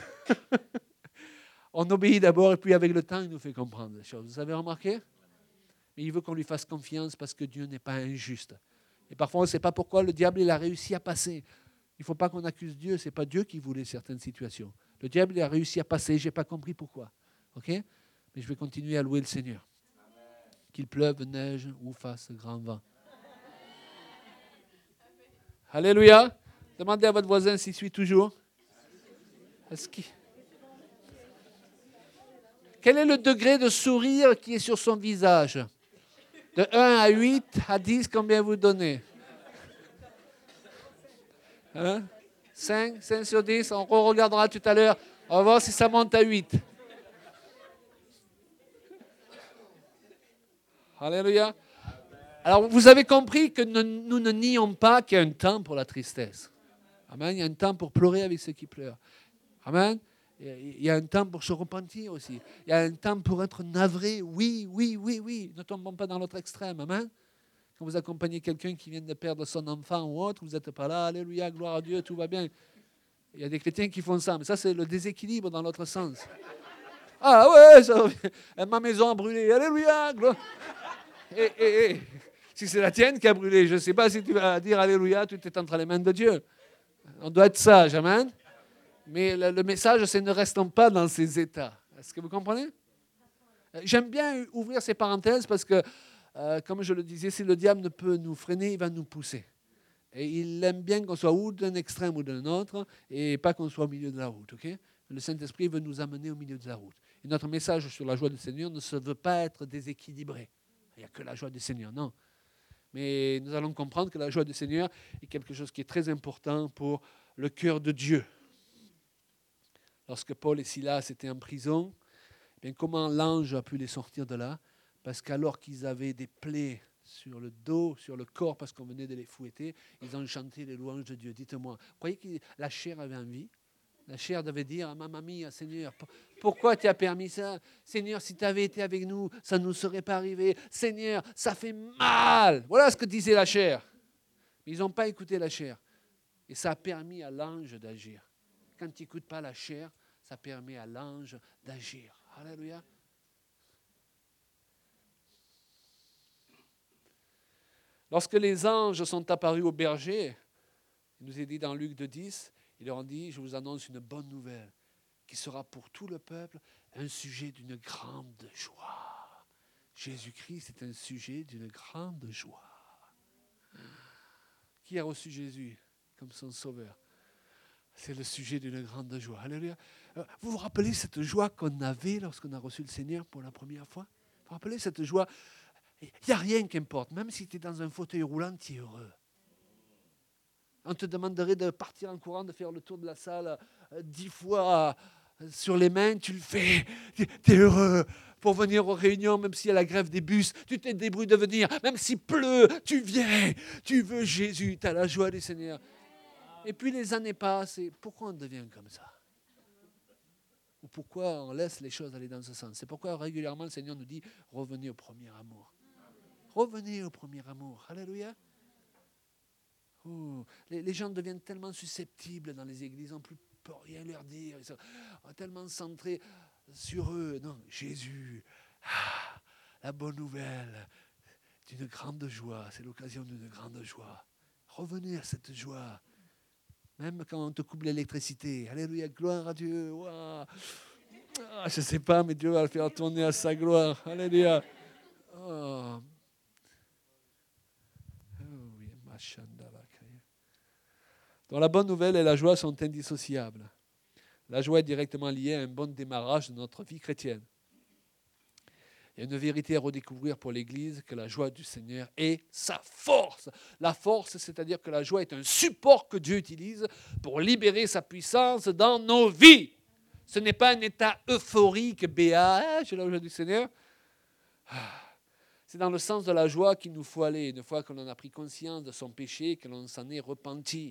on obéit d'abord et puis avec le temps, il nous fait comprendre les choses. Vous avez remarqué? Mais il veut qu'on lui fasse confiance parce que Dieu n'est pas injuste. Et parfois, on ne sait pas pourquoi le diable il a réussi à passer. Il ne faut pas qu'on accuse Dieu. Ce n'est pas Dieu qui voulait certaines situations. Le diable il a réussi à passer. Je n'ai pas compris pourquoi. OK? Mais je vais continuer à louer le Seigneur. Qu'il pleuve, neige ou fasse grand vent. Alléluia. Demandez à votre voisin s'il suit toujours. Quel est le degré de sourire qui est sur son visage? De 1 à 8 à 10, combien vous donnez? 5 sur 10, on regardera tout à l'heure. On va voir si ça monte à 8. Alléluia. Alors, vous avez compris que nous ne nions pas qu'il y a un temps pour la tristesse. Amen. Il y a un temps pour pleurer avec ceux qui pleurent. Amen. Il y a un temps pour se repentir aussi. Il y a un temps pour être navré. Oui, oui, oui, oui. Ne tombons pas dans l'autre extrême. Amen. Quand vous accompagnez quelqu'un qui vient de perdre son enfant ou autre, vous n'êtes pas là. Alléluia, gloire à Dieu, tout va bien. Il y a des chrétiens qui font ça. Mais ça, c'est le déséquilibre dans l'autre sens. Ah ouais, ma maison a brûlé. Alléluia, gloire. Si c'est la tienne qui a brûlé, je ne sais pas si tu vas dire Alléluia, tout est entre les mains de Dieu. On doit être sage, amen. Mais le message, c'est ne restons pas dans ces états. Est-ce que vous comprenez? J'aime bien ouvrir ces parenthèses parce que, comme je le disais, si le diable ne peut nous freiner, il va nous pousser. Et il aime bien qu'on soit ou d'un extrême ou d'un autre et pas qu'on soit au milieu de la route. Okay? Le Saint-Esprit veut nous amener au milieu de la route. Et notre message sur la joie du Seigneur ne se veut pas être déséquilibré. Il n'y a que la joie du Seigneur, non. Mais nous allons comprendre que la joie du Seigneur est quelque chose qui est très important pour le cœur de Dieu. Lorsque Paul et Silas étaient en prison, bien comment l'ange a pu les sortir de là? Parce qu'alors qu'ils avaient des plaies sur le dos, sur le corps, parce qu'on venait de les fouetter, ils ont chanté les louanges de Dieu. Dites-moi, vous croyez que la chair avait envie? La chair devait dire à Mamma mia, Seigneur, pourquoi tu as permis ça? Seigneur, si tu avais été avec nous, ça ne nous serait pas arrivé. Seigneur, ça fait mal. Voilà ce que disait la chair. Mais ils n'ont pas écouté la chair. Et ça a permis à l'ange d'agir. Quand tu n'écoutes pas la chair, ça permet à l'ange d'agir. Alléluia. Lorsque les anges sont apparus aux bergers, il nous est dit dans Luc 2,10, ils leur ont dit, je vous annonce une bonne nouvelle, qui sera pour tout le peuple un sujet d'une grande joie. Jésus-Christ est un sujet d'une grande joie. Qui a reçu Jésus comme son sauveur? C'est le sujet d'une grande joie. Alléluia. Vous vous rappelez cette joie qu'on avait lorsqu'on a reçu le Seigneur pour la première fois? Vous vous rappelez cette joie? Il n'y a rien qui importe. Même si tu es dans un fauteuil roulant, tu es heureux. On te demanderait de partir en courant, de faire le tour de la salle 10 fois sur les mains, tu le fais. Tu es heureux pour venir aux réunions, même s'il y a la grève des bus. Tu te débrouilles de venir. Même s'il pleut, tu viens. Tu veux Jésus. Tu as la joie du Seigneur. Et puis les années passent. Et pourquoi on devient comme ça? Ou pourquoi on laisse les choses aller dans ce sens? C'est pourquoi régulièrement le Seigneur nous dit, revenez au premier amour. Revenez au premier amour. Alléluia. Oh, les gens deviennent tellement susceptibles dans les églises, on ne peut rien leur dire. Ils sont tellement centrés sur eux. Non, Jésus, la bonne nouvelle d'une grande joie. C'est l'occasion d'une grande joie. Revenez à cette joie. Même quand on te coupe l'électricité. Alléluia, gloire à Dieu. Wow. Je ne sais pas, mais Dieu va le faire tourner à sa gloire. Alléluia. Oh. Oui, donc la bonne nouvelle et la joie sont indissociables. La joie est directement liée à un bon démarrage de notre vie chrétienne. Il y a une vérité à redécouvrir pour l'Église, que la joie du Seigneur est sa force. La force, c'est-à-dire que la joie est un support que Dieu utilise pour libérer sa puissance dans nos vies. Ce n'est pas un état euphorique, béat, j'ai la joie du Seigneur. C'est dans le sens de la joie qu'il nous faut aller, une fois que l'on a pris conscience de son péché, que l'on s'en est repenti.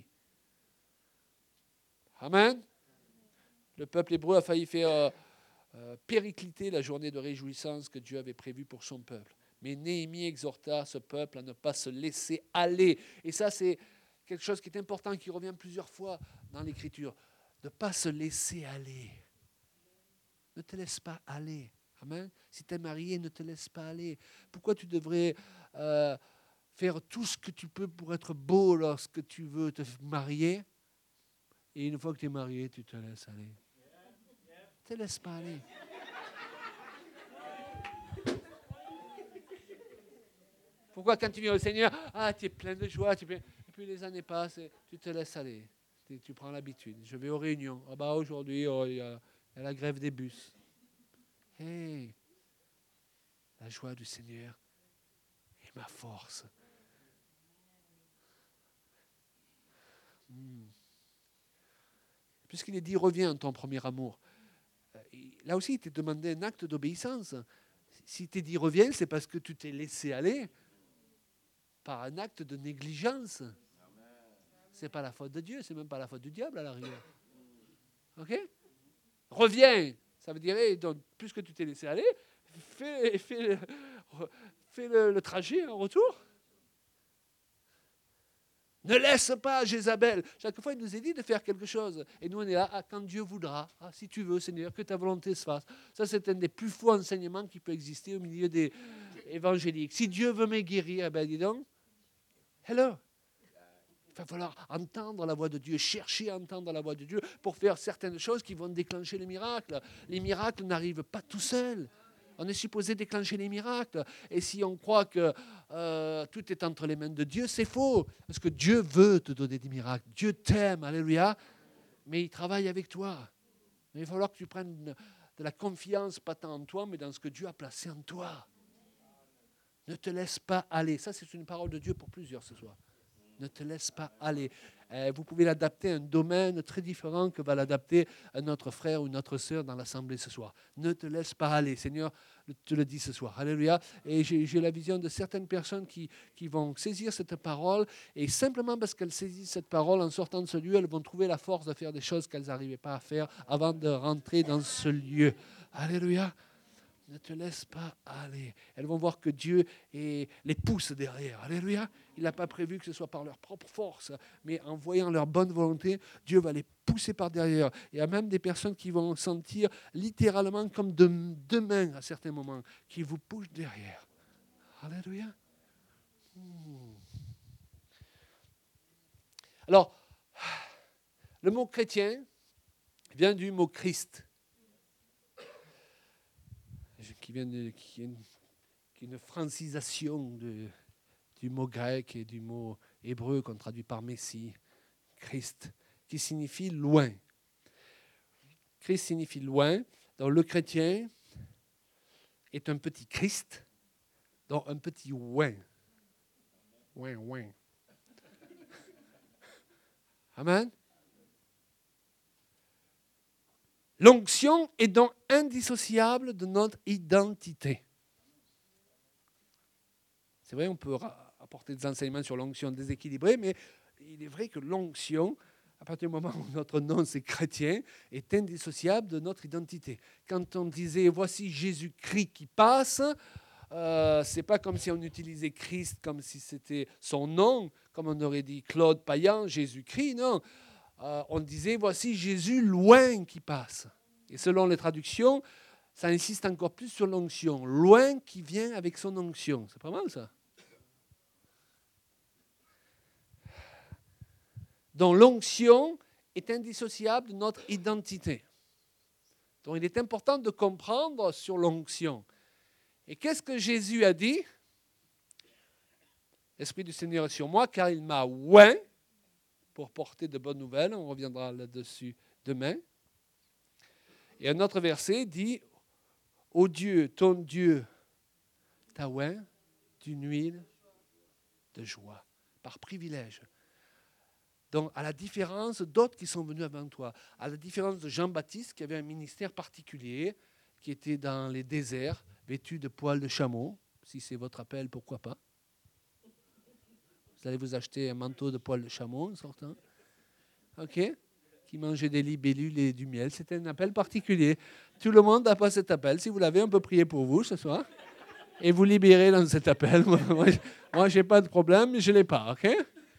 Amen. Le peuple hébreu a failli faire péricliter la journée de réjouissance que Dieu avait prévue pour son peuple. Mais Néhémie exhorta ce peuple à ne pas se laisser aller. Et ça, c'est quelque chose qui est important, qui revient plusieurs fois dans l'Écriture. De ne pas se laisser aller. Ne te laisse pas aller. Amen. Si tu es marié, ne te laisse pas aller. Pourquoi tu devrais faire tout ce que tu peux pour être beau lorsque tu veux te marier? Et une fois que tu es marié, tu te laisses aller. Ne te laisse pas aller. Pourquoi quand tu viens au Seigneur, tu es plein de joie, et puis les années passent, tu te laisses aller. Tu prends l'habitude. Je vais aux réunions. Aujourd'hui, il y a la grève des bus. Hey, la joie du Seigneur est ma force. Puisqu'il est dit, reviens à ton premier amour. Là aussi, il t'est demandé un acte d'obéissance. si t'es dit reviens, c'est parce que tu t'es laissé aller par un acte de négligence. C'est pas la faute de Dieu, c'est même pas la faute du diable à la rigueur. Ok? Reviens. Ça veut dire, donc, puisque tu t'es laissé aller, fais le trajet en retour. Ne laisse pas Jézabel. Chaque fois, il nous est dit de faire quelque chose. Et nous, on est là, quand Dieu voudra. Si tu veux, Seigneur, que ta volonté se fasse. Ça, c'est un des plus faux enseignements qui peut exister au milieu des évangéliques. Si Dieu veut me guérir, dis donc, hello. Il va falloir entendre la voix de Dieu, chercher à entendre la voix de Dieu pour faire certaines choses qui vont déclencher les miracles. Les miracles n'arrivent pas tout seuls. On est supposé déclencher les miracles. Et si on croit que tout est entre les mains de Dieu, c'est faux. Parce que Dieu veut te donner des miracles. Dieu t'aime, alléluia. Mais il travaille avec toi. Mais il va falloir que tu prennes de la confiance, pas tant en toi, mais dans ce que Dieu a placé en toi. Ne te laisse pas aller. Ça, c'est une parole de Dieu pour plusieurs ce soir. Ne te laisse pas aller. Vous pouvez l'adapter à un domaine très différent que va l'adapter à notre frère ou notre sœur dans l'assemblée ce soir. Ne te laisse pas aller. Seigneur te le dit ce soir. Alléluia. Et j'ai la vision de certaines personnes qui vont saisir cette parole et simplement parce qu'elles saisissent cette parole en sortant de ce lieu, elles vont trouver la force de faire des choses qu'elles n'arrivaient pas à faire avant de rentrer dans ce lieu. Alléluia. Ne te laisse pas aller. Elles vont voir que Dieu les pousse derrière. Alléluia. Il n'a pas prévu que ce soit par leur propre force, mais en voyant leur bonne volonté, Dieu va les pousser par derrière. Il y a même des personnes qui vont sentir littéralement comme deux mains à certains moments, qui vous poussent derrière. Alléluia. Alors, le mot chrétien vient du mot Christ, qui est une francisation du mot grec et du mot hébreu qu'on traduit par Messie, Christ, qui signifie loin. Christ signifie loin, donc le chrétien est un petit Christ, donc un petit ouin. Ouin, ouin. Amen. L'onction est donc indissociable de notre identité. C'est vrai, on peut apporter des enseignements sur l'onction déséquilibrée, mais il est vrai que l'onction, à partir du moment où notre nom c'est chrétien, est indissociable de notre identité. Quand on disait « voici Jésus-Christ qui passe », c'est pas comme si on utilisait Christ comme si c'était son nom, comme on aurait dit Claude Payan, Jésus-Christ, non. On disait « voici Jésus loin qui passe ». Et selon les traductions, ça insiste encore plus sur l'onction. Loin qui vient avec son onction. C'est pas mal ça. Donc l'onction est indissociable de notre identité. Donc il est important de comprendre sur l'onction. Et qu'est-ce que Jésus a dit? L'Esprit du Seigneur est sur moi car il m'a oint pour porter de bonnes nouvelles. On reviendra là-dessus demain. Et un autre verset dit, ô Dieu, ton Dieu t'a oint d'une huile de joie, par privilège. Donc, à la différence d'autres qui sont venus avant toi, à la différence de Jean-Baptiste qui avait un ministère particulier, qui était dans les déserts, vêtu de poils de chameau, si c'est votre appel, pourquoi pas. Vous allez vous acheter un manteau de poils de chameau en sortant. OK? Qui mangeait des libellules et du miel. C'était un appel particulier. Tout le monde n'a pas cet appel. Si vous l'avez, on peut prier pour vous ce soir. Et vous libérer dans cet appel. Moi je n'ai pas de problème, mais je ne l'ai pas. OK?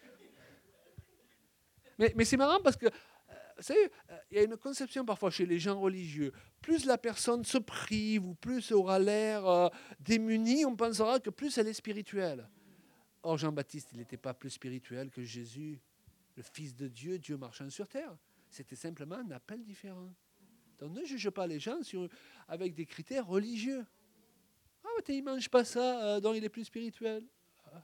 Mais c'est marrant parce que, vous savez, il y a une conception parfois chez les gens religieux. Plus la personne se prive ou plus elle aura l'air démunie, on pensera que plus elle est spirituelle. Or, Jean-Baptiste, il n'était pas plus spirituel que Jésus, le Fils de Dieu, Dieu marchant sur terre. C'était simplement un appel différent. Donc ne juge pas les gens avec des critères religieux. Ah, mais il ne mange pas ça, donc il est plus spirituel. Ah,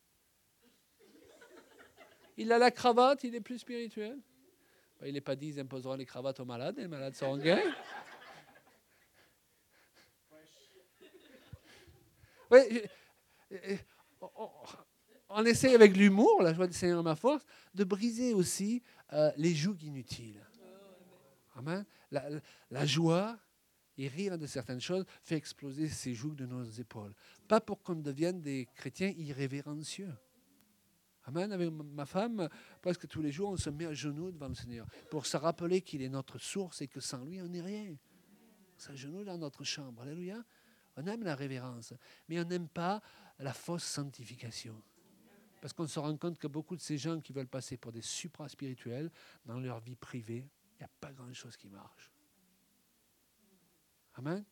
il a la cravate, il est plus spirituel. Il n'est pas dit ils imposeront les cravates aux malades, et les malades seront guéris. Oui, on essaie avec l'humour, la joie du Seigneur ma force, de briser aussi les jougs inutiles. Amen. La joie Et rire de certaines choses fait exploser ses jougs de nos épaules. Pas pour qu'on devienne des chrétiens irrévérencieux. Amen. Avec ma femme, presque tous les jours, on se met à genoux devant le Seigneur pour se rappeler qu'il est notre source et que sans lui, on n'est rien. On s'agenouille dans notre chambre. Alléluia. On aime la révérence, mais on n'aime pas la fausse sanctification. Parce qu'on se rend compte que beaucoup de ces gens qui veulent passer pour des supra-spirituels, dans leur vie privée, il n'y a pas grand-chose qui marche. Amen.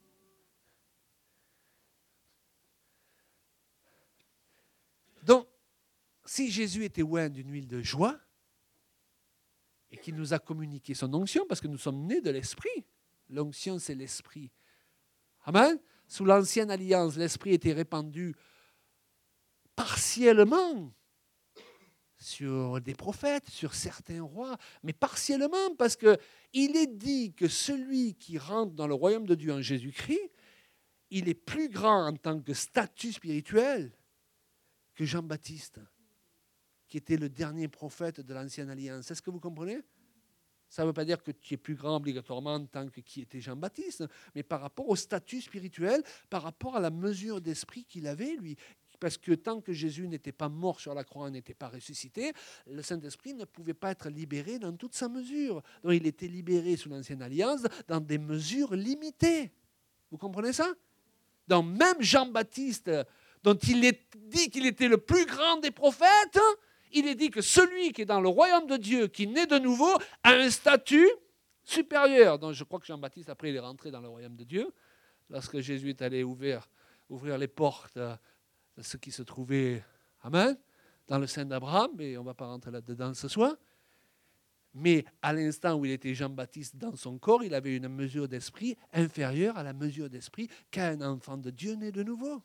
Donc, si Jésus était oint d'une huile de joie et qu'il nous a communiqué son onction, parce que nous sommes nés de l'Esprit, l'onction c'est l'Esprit. Amen. Sous l'ancienne alliance, l'Esprit était répandu partiellement sur des prophètes, sur certains rois, mais partiellement parce qu'il est dit que celui qui rentre dans le royaume de Dieu en Jésus-Christ, il est plus grand en tant que statut spirituel que Jean-Baptiste, qui était le dernier prophète de l'ancienne alliance. Est-ce que vous comprenez? Ça ne veut pas dire que tu es plus grand obligatoirement en tant que qui était Jean-Baptiste, mais par rapport au statut spirituel, par rapport à la mesure d'esprit qu'il avait, lui. Parce que tant que Jésus n'était pas mort sur la croix, n'était pas ressuscité, le Saint-Esprit ne pouvait pas être libéré dans toute sa mesure. Donc il était libéré sous l'ancienne alliance dans des mesures limitées. Vous comprenez ça? Donc même Jean-Baptiste, dont il est dit qu'il était le plus grand des prophètes, il est dit que celui qui est dans le royaume de Dieu, qui naît de nouveau, a un statut supérieur. Donc je crois que Jean-Baptiste, après, il est rentré dans le royaume de Dieu, lorsque Jésus est allé ouvrir les portes de ce qui se trouvait, amen, dans le sein d'Abraham, mais on ne va pas rentrer là-dedans ce soir. Mais à l'instant où il était Jean-Baptiste dans son corps, il avait une mesure d'esprit inférieure à la mesure d'esprit qu'a un enfant de Dieu né de nouveau.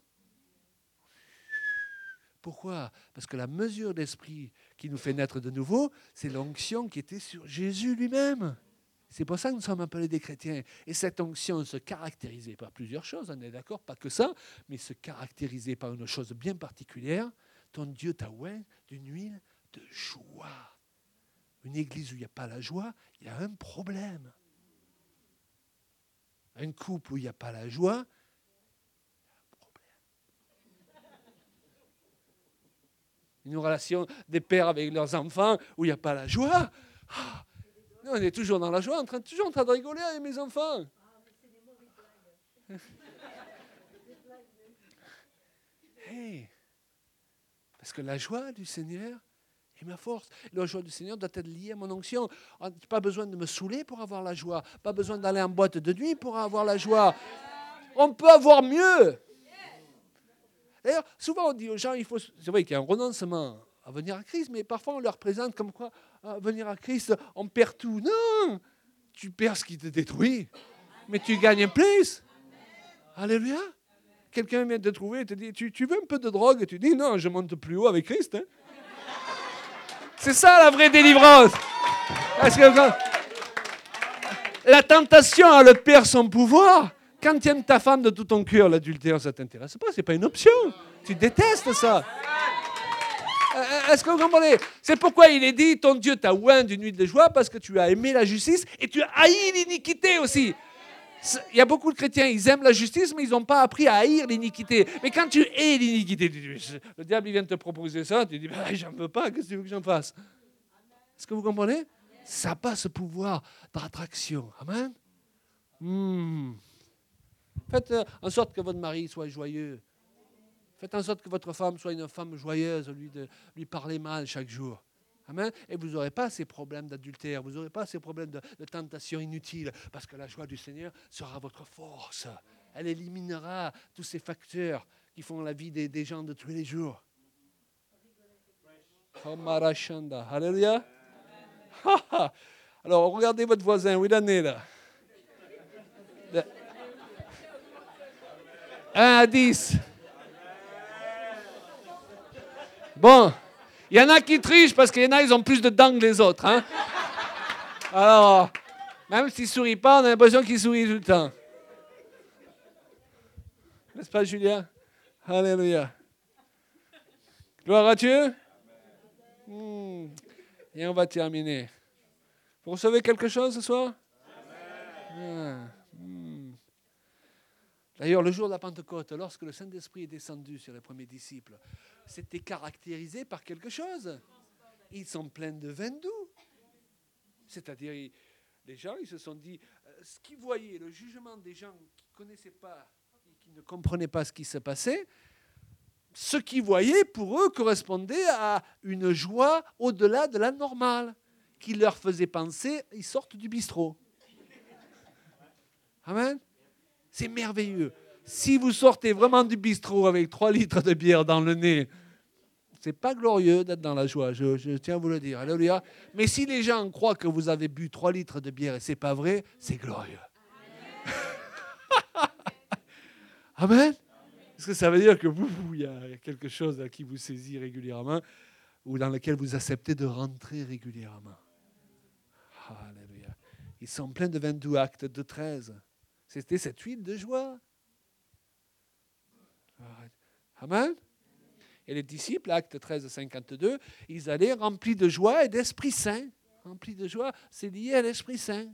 Pourquoi? Parce que la mesure d'esprit qui nous fait naître de nouveau, c'est l'onction qui était sur Jésus lui-même. C'est pour ça que nous sommes appelés des chrétiens. Et cette onction se caractérisait par plusieurs choses, on est d'accord, pas que ça, mais se caractérisait par une chose bien particulière. Ton Dieu t'a oint d'une huile de joie. Une église où il n'y a pas la joie, il y a un problème. Un couple où il n'y a pas la joie, une relation des pères avec leurs enfants où il n'y a pas la joie. Ah, nous, on est toujours dans la joie, toujours en train de rigoler avec mes enfants. Hey, parce que la joie du Seigneur est ma force. La joie du Seigneur doit être liée à mon onction. Pas besoin de me saouler pour avoir la joie. Pas besoin d'aller en boîte de nuit pour avoir la joie. On peut avoir mieux. D'ailleurs, souvent on dit aux gens, c'est vrai qu'il y a un renoncement à venir à Christ, mais parfois on leur présente comme quoi, à venir à Christ, on perd tout. Non, tu perds ce qui te détruit, mais tu gagnes plus. Alléluia. Quelqu'un vient te trouver et te dit, tu veux un peu de drogue? Et tu dis, non, je monte plus haut avec Christ. Hein. C'est ça la vraie délivrance. Parce que la tentation, elle perd son pouvoir. Quand tu aimes ta femme de tout ton cœur, l'adultère, ça ne t'intéresse pas, ce n'est pas une option. Tu détestes ça. Est-ce que vous comprenez? C'est pourquoi il est dit, ton Dieu t'a oint d'une huile de joie parce que tu as aimé la justice et tu as haï l'iniquité aussi. Il y a beaucoup de chrétiens, ils aiment la justice, mais ils n'ont pas appris à haïr l'iniquité. Mais quand tu hais l'iniquité, le diable il vient te proposer ça, tu dis, j'en veux pas, qu'est-ce que tu veux que j'en fasse? Est-ce que vous comprenez? Ça n'a pas ce pouvoir d'attraction. Amen. Faites en sorte que votre mari soit joyeux. Faites en sorte que votre femme soit une femme joyeuse, au lieu de lui parler mal chaque jour. Amen. Et vous n'aurez pas ces problèmes d'adultère, vous n'aurez pas ces problèmes de tentation inutile, parce que la joie du Seigneur sera votre force. Elle éliminera tous ces facteurs qui font la vie des gens de tous les jours. Alléluia. Alors, regardez votre voisin, où il en est là? 1 à 10. Bon, il y en a qui trichent parce qu'il y en a, ils ont plus de dents que les autres. Hein? Alors, même s'ils ne sourient pas, on a l'impression qu'ils sourient tout le temps. N'est-ce pas, Julien? Alléluia. Gloire à Dieu. Et on va terminer. Vous recevez quelque chose ce soir? D'ailleurs, le jour de la Pentecôte, lorsque le Saint-Esprit est descendu sur les premiers disciples, c'était caractérisé par quelque chose. Ils sont pleins de vin doux. C'est-à-dire, les gens, ils se sont dit, ce qu'ils voyaient, le jugement des gens qui ne connaissaient pas, qui ne comprenaient pas ce qui se passait, ce qu'ils voyaient, pour eux, correspondait à une joie au-delà de la normale, qui leur faisait penser, ils sortent du bistrot. Amen. C'est merveilleux. Si vous sortez vraiment du bistrot avec 3 litres de bière dans le nez, c'est pas glorieux d'être dans la joie, je tiens à vous le dire. Alléluia. Mais si les gens croient que vous avez bu 3 litres de bière et c'est pas vrai, c'est glorieux. Amen. Est-ce que ça veut dire que vous, il y a quelque chose qui vous saisit régulièrement ou dans lequel vous acceptez de rentrer régulièrement? Alléluia. Ils sont pleins de 22 actes de 13. C'était cette huile de joie. Amen. Et les disciples, acte 13, 52, ils allaient remplis de joie et d'Esprit Saint. Remplis de joie, c'est lié à l'Esprit Saint.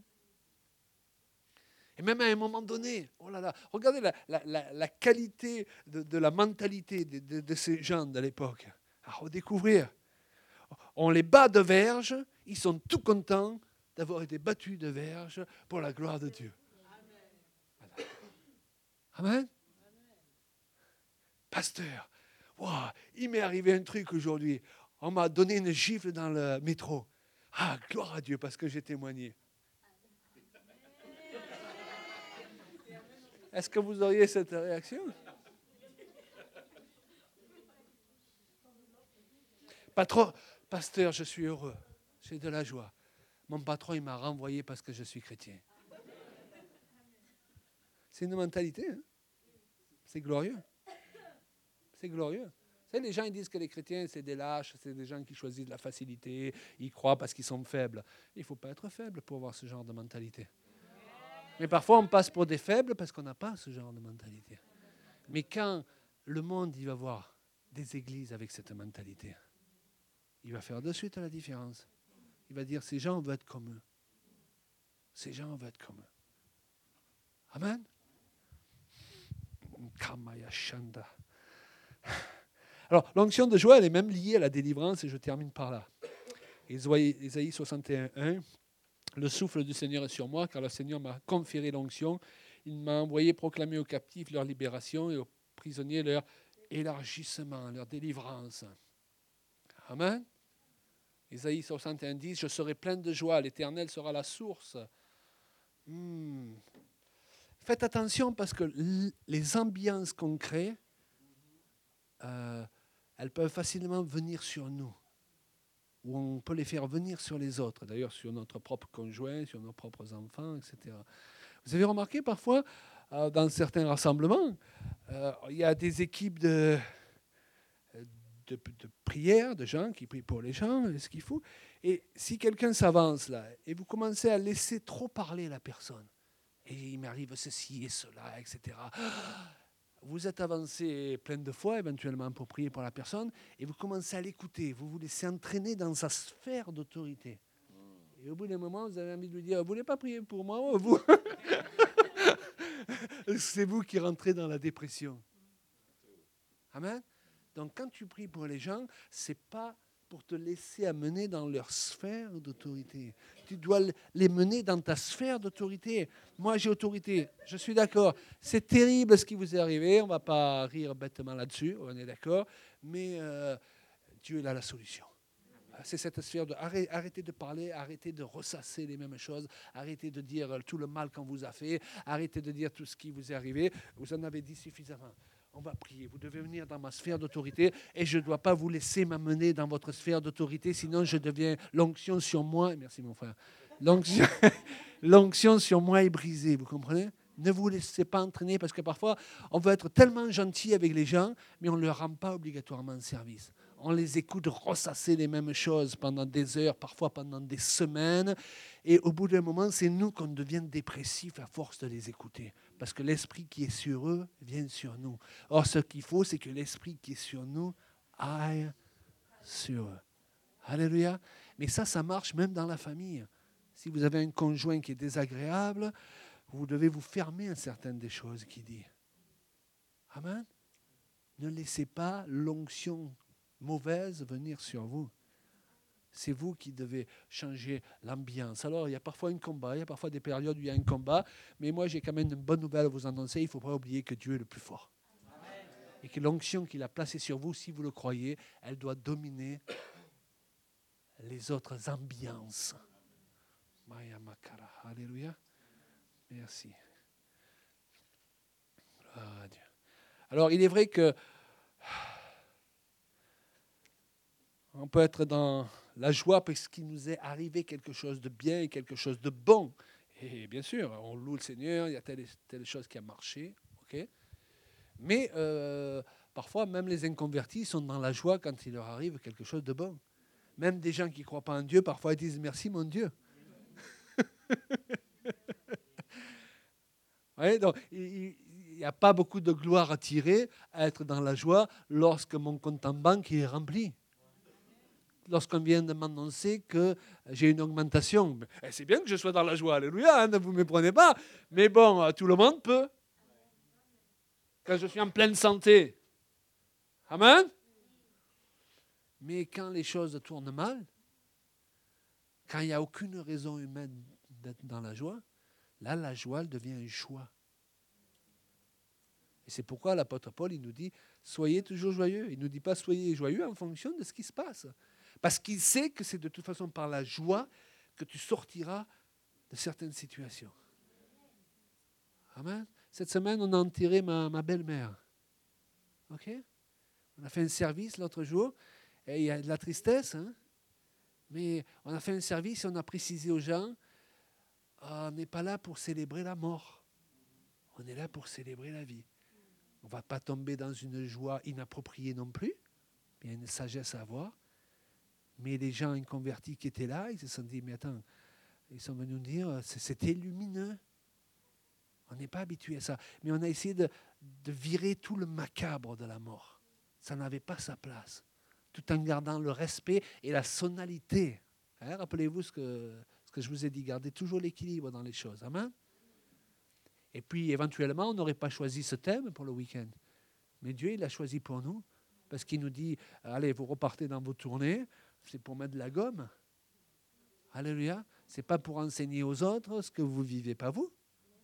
Et même à un moment donné, oh là là, regardez la qualité de la mentalité de ces gens de l'époque. À redécouvrir. On les bat de verge, ils sont tout contents d'avoir été battus de verge pour la gloire de Dieu. Amen. Pasteur, wow, il m'est arrivé un truc aujourd'hui. On m'a donné une gifle dans le métro. Ah, gloire à Dieu parce que j'ai témoigné. Est-ce que vous auriez cette réaction? Patron, pasteur, je suis heureux. J'ai de la joie. Mon patron, il m'a renvoyé parce que je suis chrétien. C'est une mentalité. Hein? C'est glorieux. C'est glorieux. Vous savez, les gens ils disent que les chrétiens, c'est des lâches, c'est des gens qui choisissent la facilité, ils croient parce qu'ils sont faibles. Il ne faut pas être faible pour avoir ce genre de mentalité. Mais parfois, on passe pour des faibles parce qu'on n'a pas ce genre de mentalité. Mais quand le monde il va voir des églises avec cette mentalité, il va faire de suite la différence. Il va dire, ces gens, on veut être comme eux. Ces gens, on veut être comme eux. Amen. Kamaya Shanda. Alors, l'onction de joie, elle est même liée à la délivrance, et je termine par là. Ésaïe 61:1, le souffle du Seigneur est sur moi, car le Seigneur m'a conféré l'onction. Il m'a envoyé proclamer aux captifs leur libération et aux prisonniers leur élargissement, leur délivrance. Amen. Ésaïe 61:10, je serai plein de joie, l'Éternel sera la source. Faites attention parce que les ambiances qu'on crée, elles peuvent facilement venir sur nous. Ou on peut les faire venir sur les autres, d'ailleurs sur notre propre conjoint, sur nos propres enfants, etc. Vous avez remarqué parfois, dans certains rassemblements, il y a des équipes de prière, de gens qui prient pour les gens, ce qu'il faut. Et si quelqu'un s'avance là, et vous commencez à laisser trop parler la personne, et il m'arrive ceci et cela, etc. Vous êtes avancé plein de fois, éventuellement, pour prier pour la personne, et vous commencez à l'écouter, vous vous laissez entraîner dans sa sphère d'autorité. Et au bout d'un moment, vous avez envie de lui dire, vous ne voulez pas prier pour moi, vous? C'est vous qui rentrez dans la dépression. Amen. Donc, quand tu pries pour les gens, ce n'est pas pour te laisser amener dans leur sphère d'autorité. Tu dois les mener dans ta sphère d'autorité. Moi, j'ai autorité. Je suis d'accord. C'est terrible ce qui vous est arrivé. On ne va pas rire bêtement là-dessus. On est d'accord. Mais Dieu il a la solution. C'est cette sphère de arrêtez de parler, arrêtez de ressasser les mêmes choses, arrêtez de dire tout le mal qu'on vous a fait, arrêtez de dire tout ce qui vous est arrivé. Vous en avez dit suffisamment. On va prier. Vous devez venir dans ma sphère d'autorité et je ne dois pas vous laisser m'amener dans votre sphère d'autorité, sinon je deviens l'onction sur moi. Merci mon frère. L'onction sur moi est brisée, vous comprenez? Ne vous laissez pas entraîner parce que parfois on veut être tellement gentil avec les gens, mais on ne leur rend pas obligatoirement service. On les écoute ressasser les mêmes choses pendant des heures, parfois pendant des semaines. Et au bout d'un moment, c'est nous qu'on devient dépressifs à force de les écouter. Parce que l'esprit qui est sur eux vient sur nous. Or, ce qu'il faut, c'est que l'esprit qui est sur nous aille sur eux. Alléluia. Mais ça marche même dans la famille. Si vous avez un conjoint qui est désagréable, vous devez vous fermer à certaines des choses qu'il dit. Amen. Ne laissez pas l'onction mauvaise venir sur vous. C'est vous qui devez changer l'ambiance. Alors, il y a parfois un combat, il y a parfois des périodes où il y a un combat, mais moi, j'ai quand même une bonne nouvelle à vous annoncer. Il ne faut pas oublier que Dieu est le plus fort. Amen. Et que l'onction qu'il a placée sur vous, si vous le croyez, elle doit dominer les autres ambiances. Maya Makara. Alléluia. Merci. Gloire à Dieu. Alors, il est vrai que on peut être dans la joie parce qu'il nous est arrivé quelque chose de bien et quelque chose de bon. Et bien sûr, on loue le Seigneur, il y a telle chose qui a marché. Okay. Mais parfois, même les inconvertis sont dans la joie quand il leur arrive quelque chose de bon. Même des gens qui ne croient pas en Dieu, parfois ils disent « Merci mon Dieu ». Ouais, donc, il n'y a pas beaucoup de gloire à tirer à être dans la joie lorsque mon compte en banque est rempli. Lorsqu'on vient de m'annoncer que j'ai une augmentation. C'est bien que je sois dans la joie, alléluia, hein, ne vous méprenez pas. Mais bon, tout le monde peut. Quand je suis en pleine santé. Amen. Mais quand les choses tournent mal, quand il n'y a aucune raison humaine d'être dans la joie, là, la joie elle devient un choix. Et c'est pourquoi l'apôtre Paul, il nous dit, soyez toujours joyeux. Il ne nous dit pas soyez joyeux en fonction de ce qui se passe. Parce qu'il sait que c'est de toute façon par la joie que tu sortiras de certaines situations. Amen. Cette semaine, on a enterré ma belle-mère. OK? On a fait un service l'autre jour, et il y a de la tristesse, hein? Mais on a fait un service et on a précisé aux gens, on n'est pas là pour célébrer la mort. On est là pour célébrer la vie. On ne va pas tomber dans une joie inappropriée non plus. Il y a une sagesse à avoir. Mais les gens inconvertis qui étaient là, ils se sont dit, mais attends, ils sont venus nous dire, c'était lumineux. On n'est pas habitué à ça. Mais on a essayé de virer tout le macabre de la mort. Ça n'avait pas sa place. Tout en gardant le respect et la sonalité. Hein, rappelez-vous ce que je vous ai dit, gardez toujours l'équilibre dans les choses. Amen. Et puis, éventuellement, on n'aurait pas choisi ce thème pour le week-end. Mais Dieu, il l'a choisi pour nous. Parce qu'il nous dit, allez, vous repartez dans vos tournées. C'est pour mettre de la gomme. Alléluia. Ce n'est pas pour enseigner aux autres ce que vous ne vivez pas vous.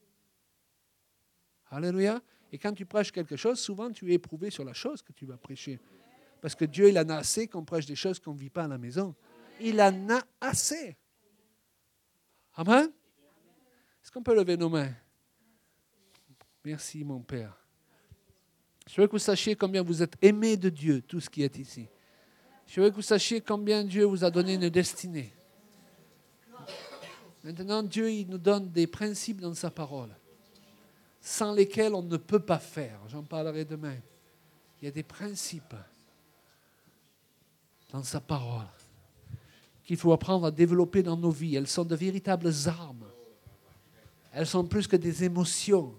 Alléluia. Et quand tu prêches quelque chose, souvent tu es éprouvé sur la chose que tu vas prêcher. Parce que Dieu, il en a assez qu'on prêche des choses qu'on ne vit pas à la maison. Il en a assez. Amen. Est-ce qu'on peut lever nos mains? Merci, mon Père. Je veux que vous sachiez combien vous êtes aimés de Dieu, tout ce qui est ici. Je veux que vous sachiez combien Dieu vous a donné une destinée. Maintenant, Dieu, il nous donne des principes dans sa parole, sans lesquels on ne peut pas faire. J'en parlerai demain. Il y a des principes dans sa parole qu'il faut apprendre à développer dans nos vies. Elles sont de véritables armes. Elles sont plus que des émotions.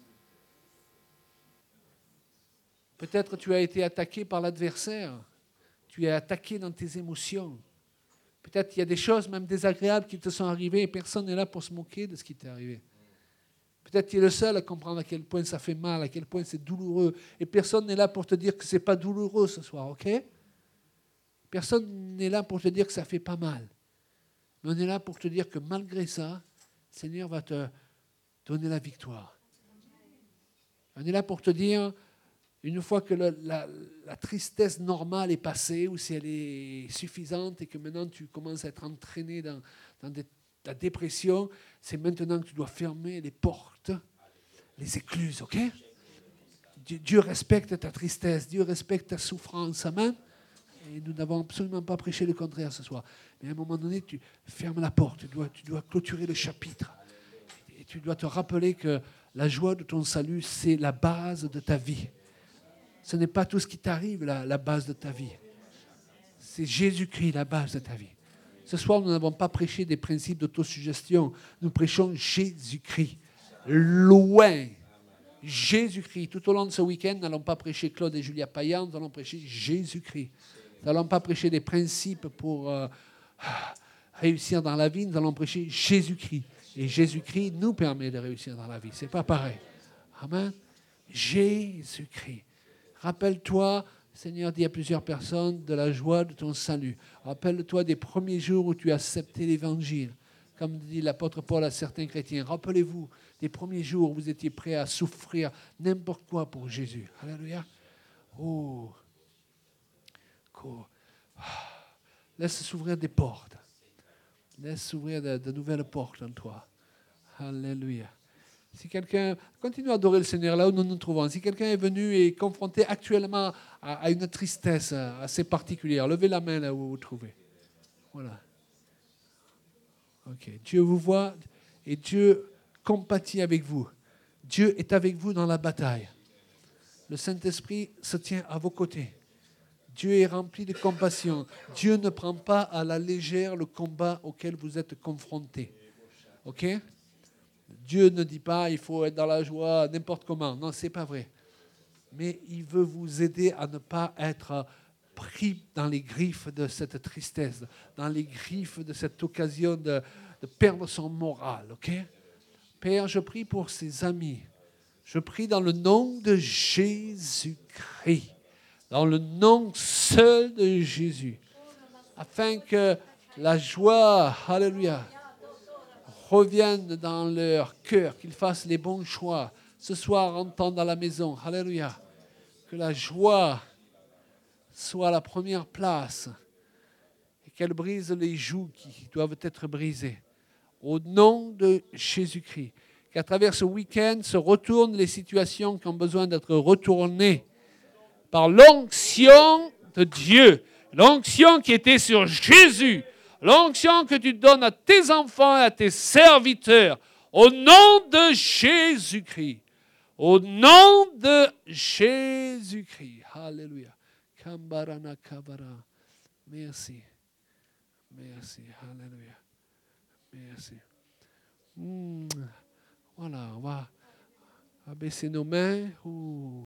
Peut-être tu as été attaqué par l'adversaire. Tu es attaqué dans tes émotions. Peut-être qu'il y a des choses même désagréables qui te sont arrivées et personne n'est là pour se moquer de ce qui t'est arrivé. Peut-être que tu es le seul à comprendre à quel point ça fait mal, à quel point c'est douloureux. Et personne n'est là pour te dire que ce n'est pas douloureux ce soir, ok? Personne n'est là pour te dire que ça fait pas mal. Mais on est là pour te dire que malgré ça, le Seigneur va te donner la victoire. On est là pour te dire, une fois que la tristesse normale est passée, ou si elle est suffisante et que maintenant tu commences à être entraîné dans la dépression, c'est maintenant que tu dois fermer les portes, les écluses, ok? Dieu respecte ta tristesse, Dieu respecte ta souffrance, amen? Et nous n'avons absolument pas prêché le contraire ce soir. Mais à un moment donné, tu fermes la porte, tu dois clôturer le chapitre. Et tu dois te rappeler que la joie de ton salut, c'est la base de ta vie. Ce n'est pas tout ce qui t'arrive, la base de ta vie. C'est Jésus-Christ, la base de ta vie. Ce soir, nous n'avons pas prêché des principes d'autosuggestion. Nous prêchons Jésus-Christ. Loin. Jésus-Christ. Tout au long de ce week-end, nous n'allons pas prêcher Claude et Julia Payan, nous allons prêcher Jésus-Christ. Nous n'allons pas prêcher des principes pour réussir dans la vie, nous allons prêcher Jésus-Christ. Et Jésus-Christ nous permet de réussir dans la vie. Ce n'est pas pareil. Amen. Jésus-Christ. Rappelle-toi, Seigneur dit à plusieurs personnes, de la joie de ton salut. Rappelle-toi des premiers jours où tu as accepté l'Évangile. Comme dit l'apôtre Paul à certains chrétiens. Rappelez-vous des premiers jours où vous étiez prêts à souffrir n'importe quoi pour Jésus. Alléluia. Oh. Laisse s'ouvrir des portes. Laisse s'ouvrir de nouvelles portes en toi. Alléluia. Si quelqu'un continue à adorer le Seigneur là où nous nous trouvons, si quelqu'un est venu et confronté actuellement à une tristesse assez particulière, levez la main là où vous vous trouvez. Voilà. Ok. Dieu vous voit et Dieu compatit avec vous. Dieu est avec vous dans la bataille. Le Saint-Esprit se tient à vos côtés. Dieu est rempli de compassion. Dieu ne prend pas à la légère le combat auquel vous êtes confrontés. Ok? Dieu ne dit pas il faut être dans la joie n'importe comment. Non, ce n'est pas vrai. Mais il veut vous aider à ne pas être pris dans les griffes de cette tristesse, dans les griffes de cette occasion de perdre son moral. Ok? Père, je prie pour ses amis. Je prie dans le nom de Jésus-Christ, dans le nom seul de Jésus, afin que la joie, alléluia, revienne dans leur cœur, qu'ils fassent les bons choix. Ce soir, en temps dans la maison, alléluia, que la joie soit à la première place et qu'elle brise les joues qui doivent être brisées. Au nom de Jésus-Christ, qu'à travers ce week-end se retournent les situations qui ont besoin d'être retournées par l'onction de Dieu, l'onction qui était sur Jésus, l'onction que tu donnes à tes enfants et à tes serviteurs, au nom de Jésus-Christ. Au nom de Jésus-Christ. Alléluia. Kambarana kabara. Merci. Merci. Alléluia. Merci. Voilà, on va baisser nos mains.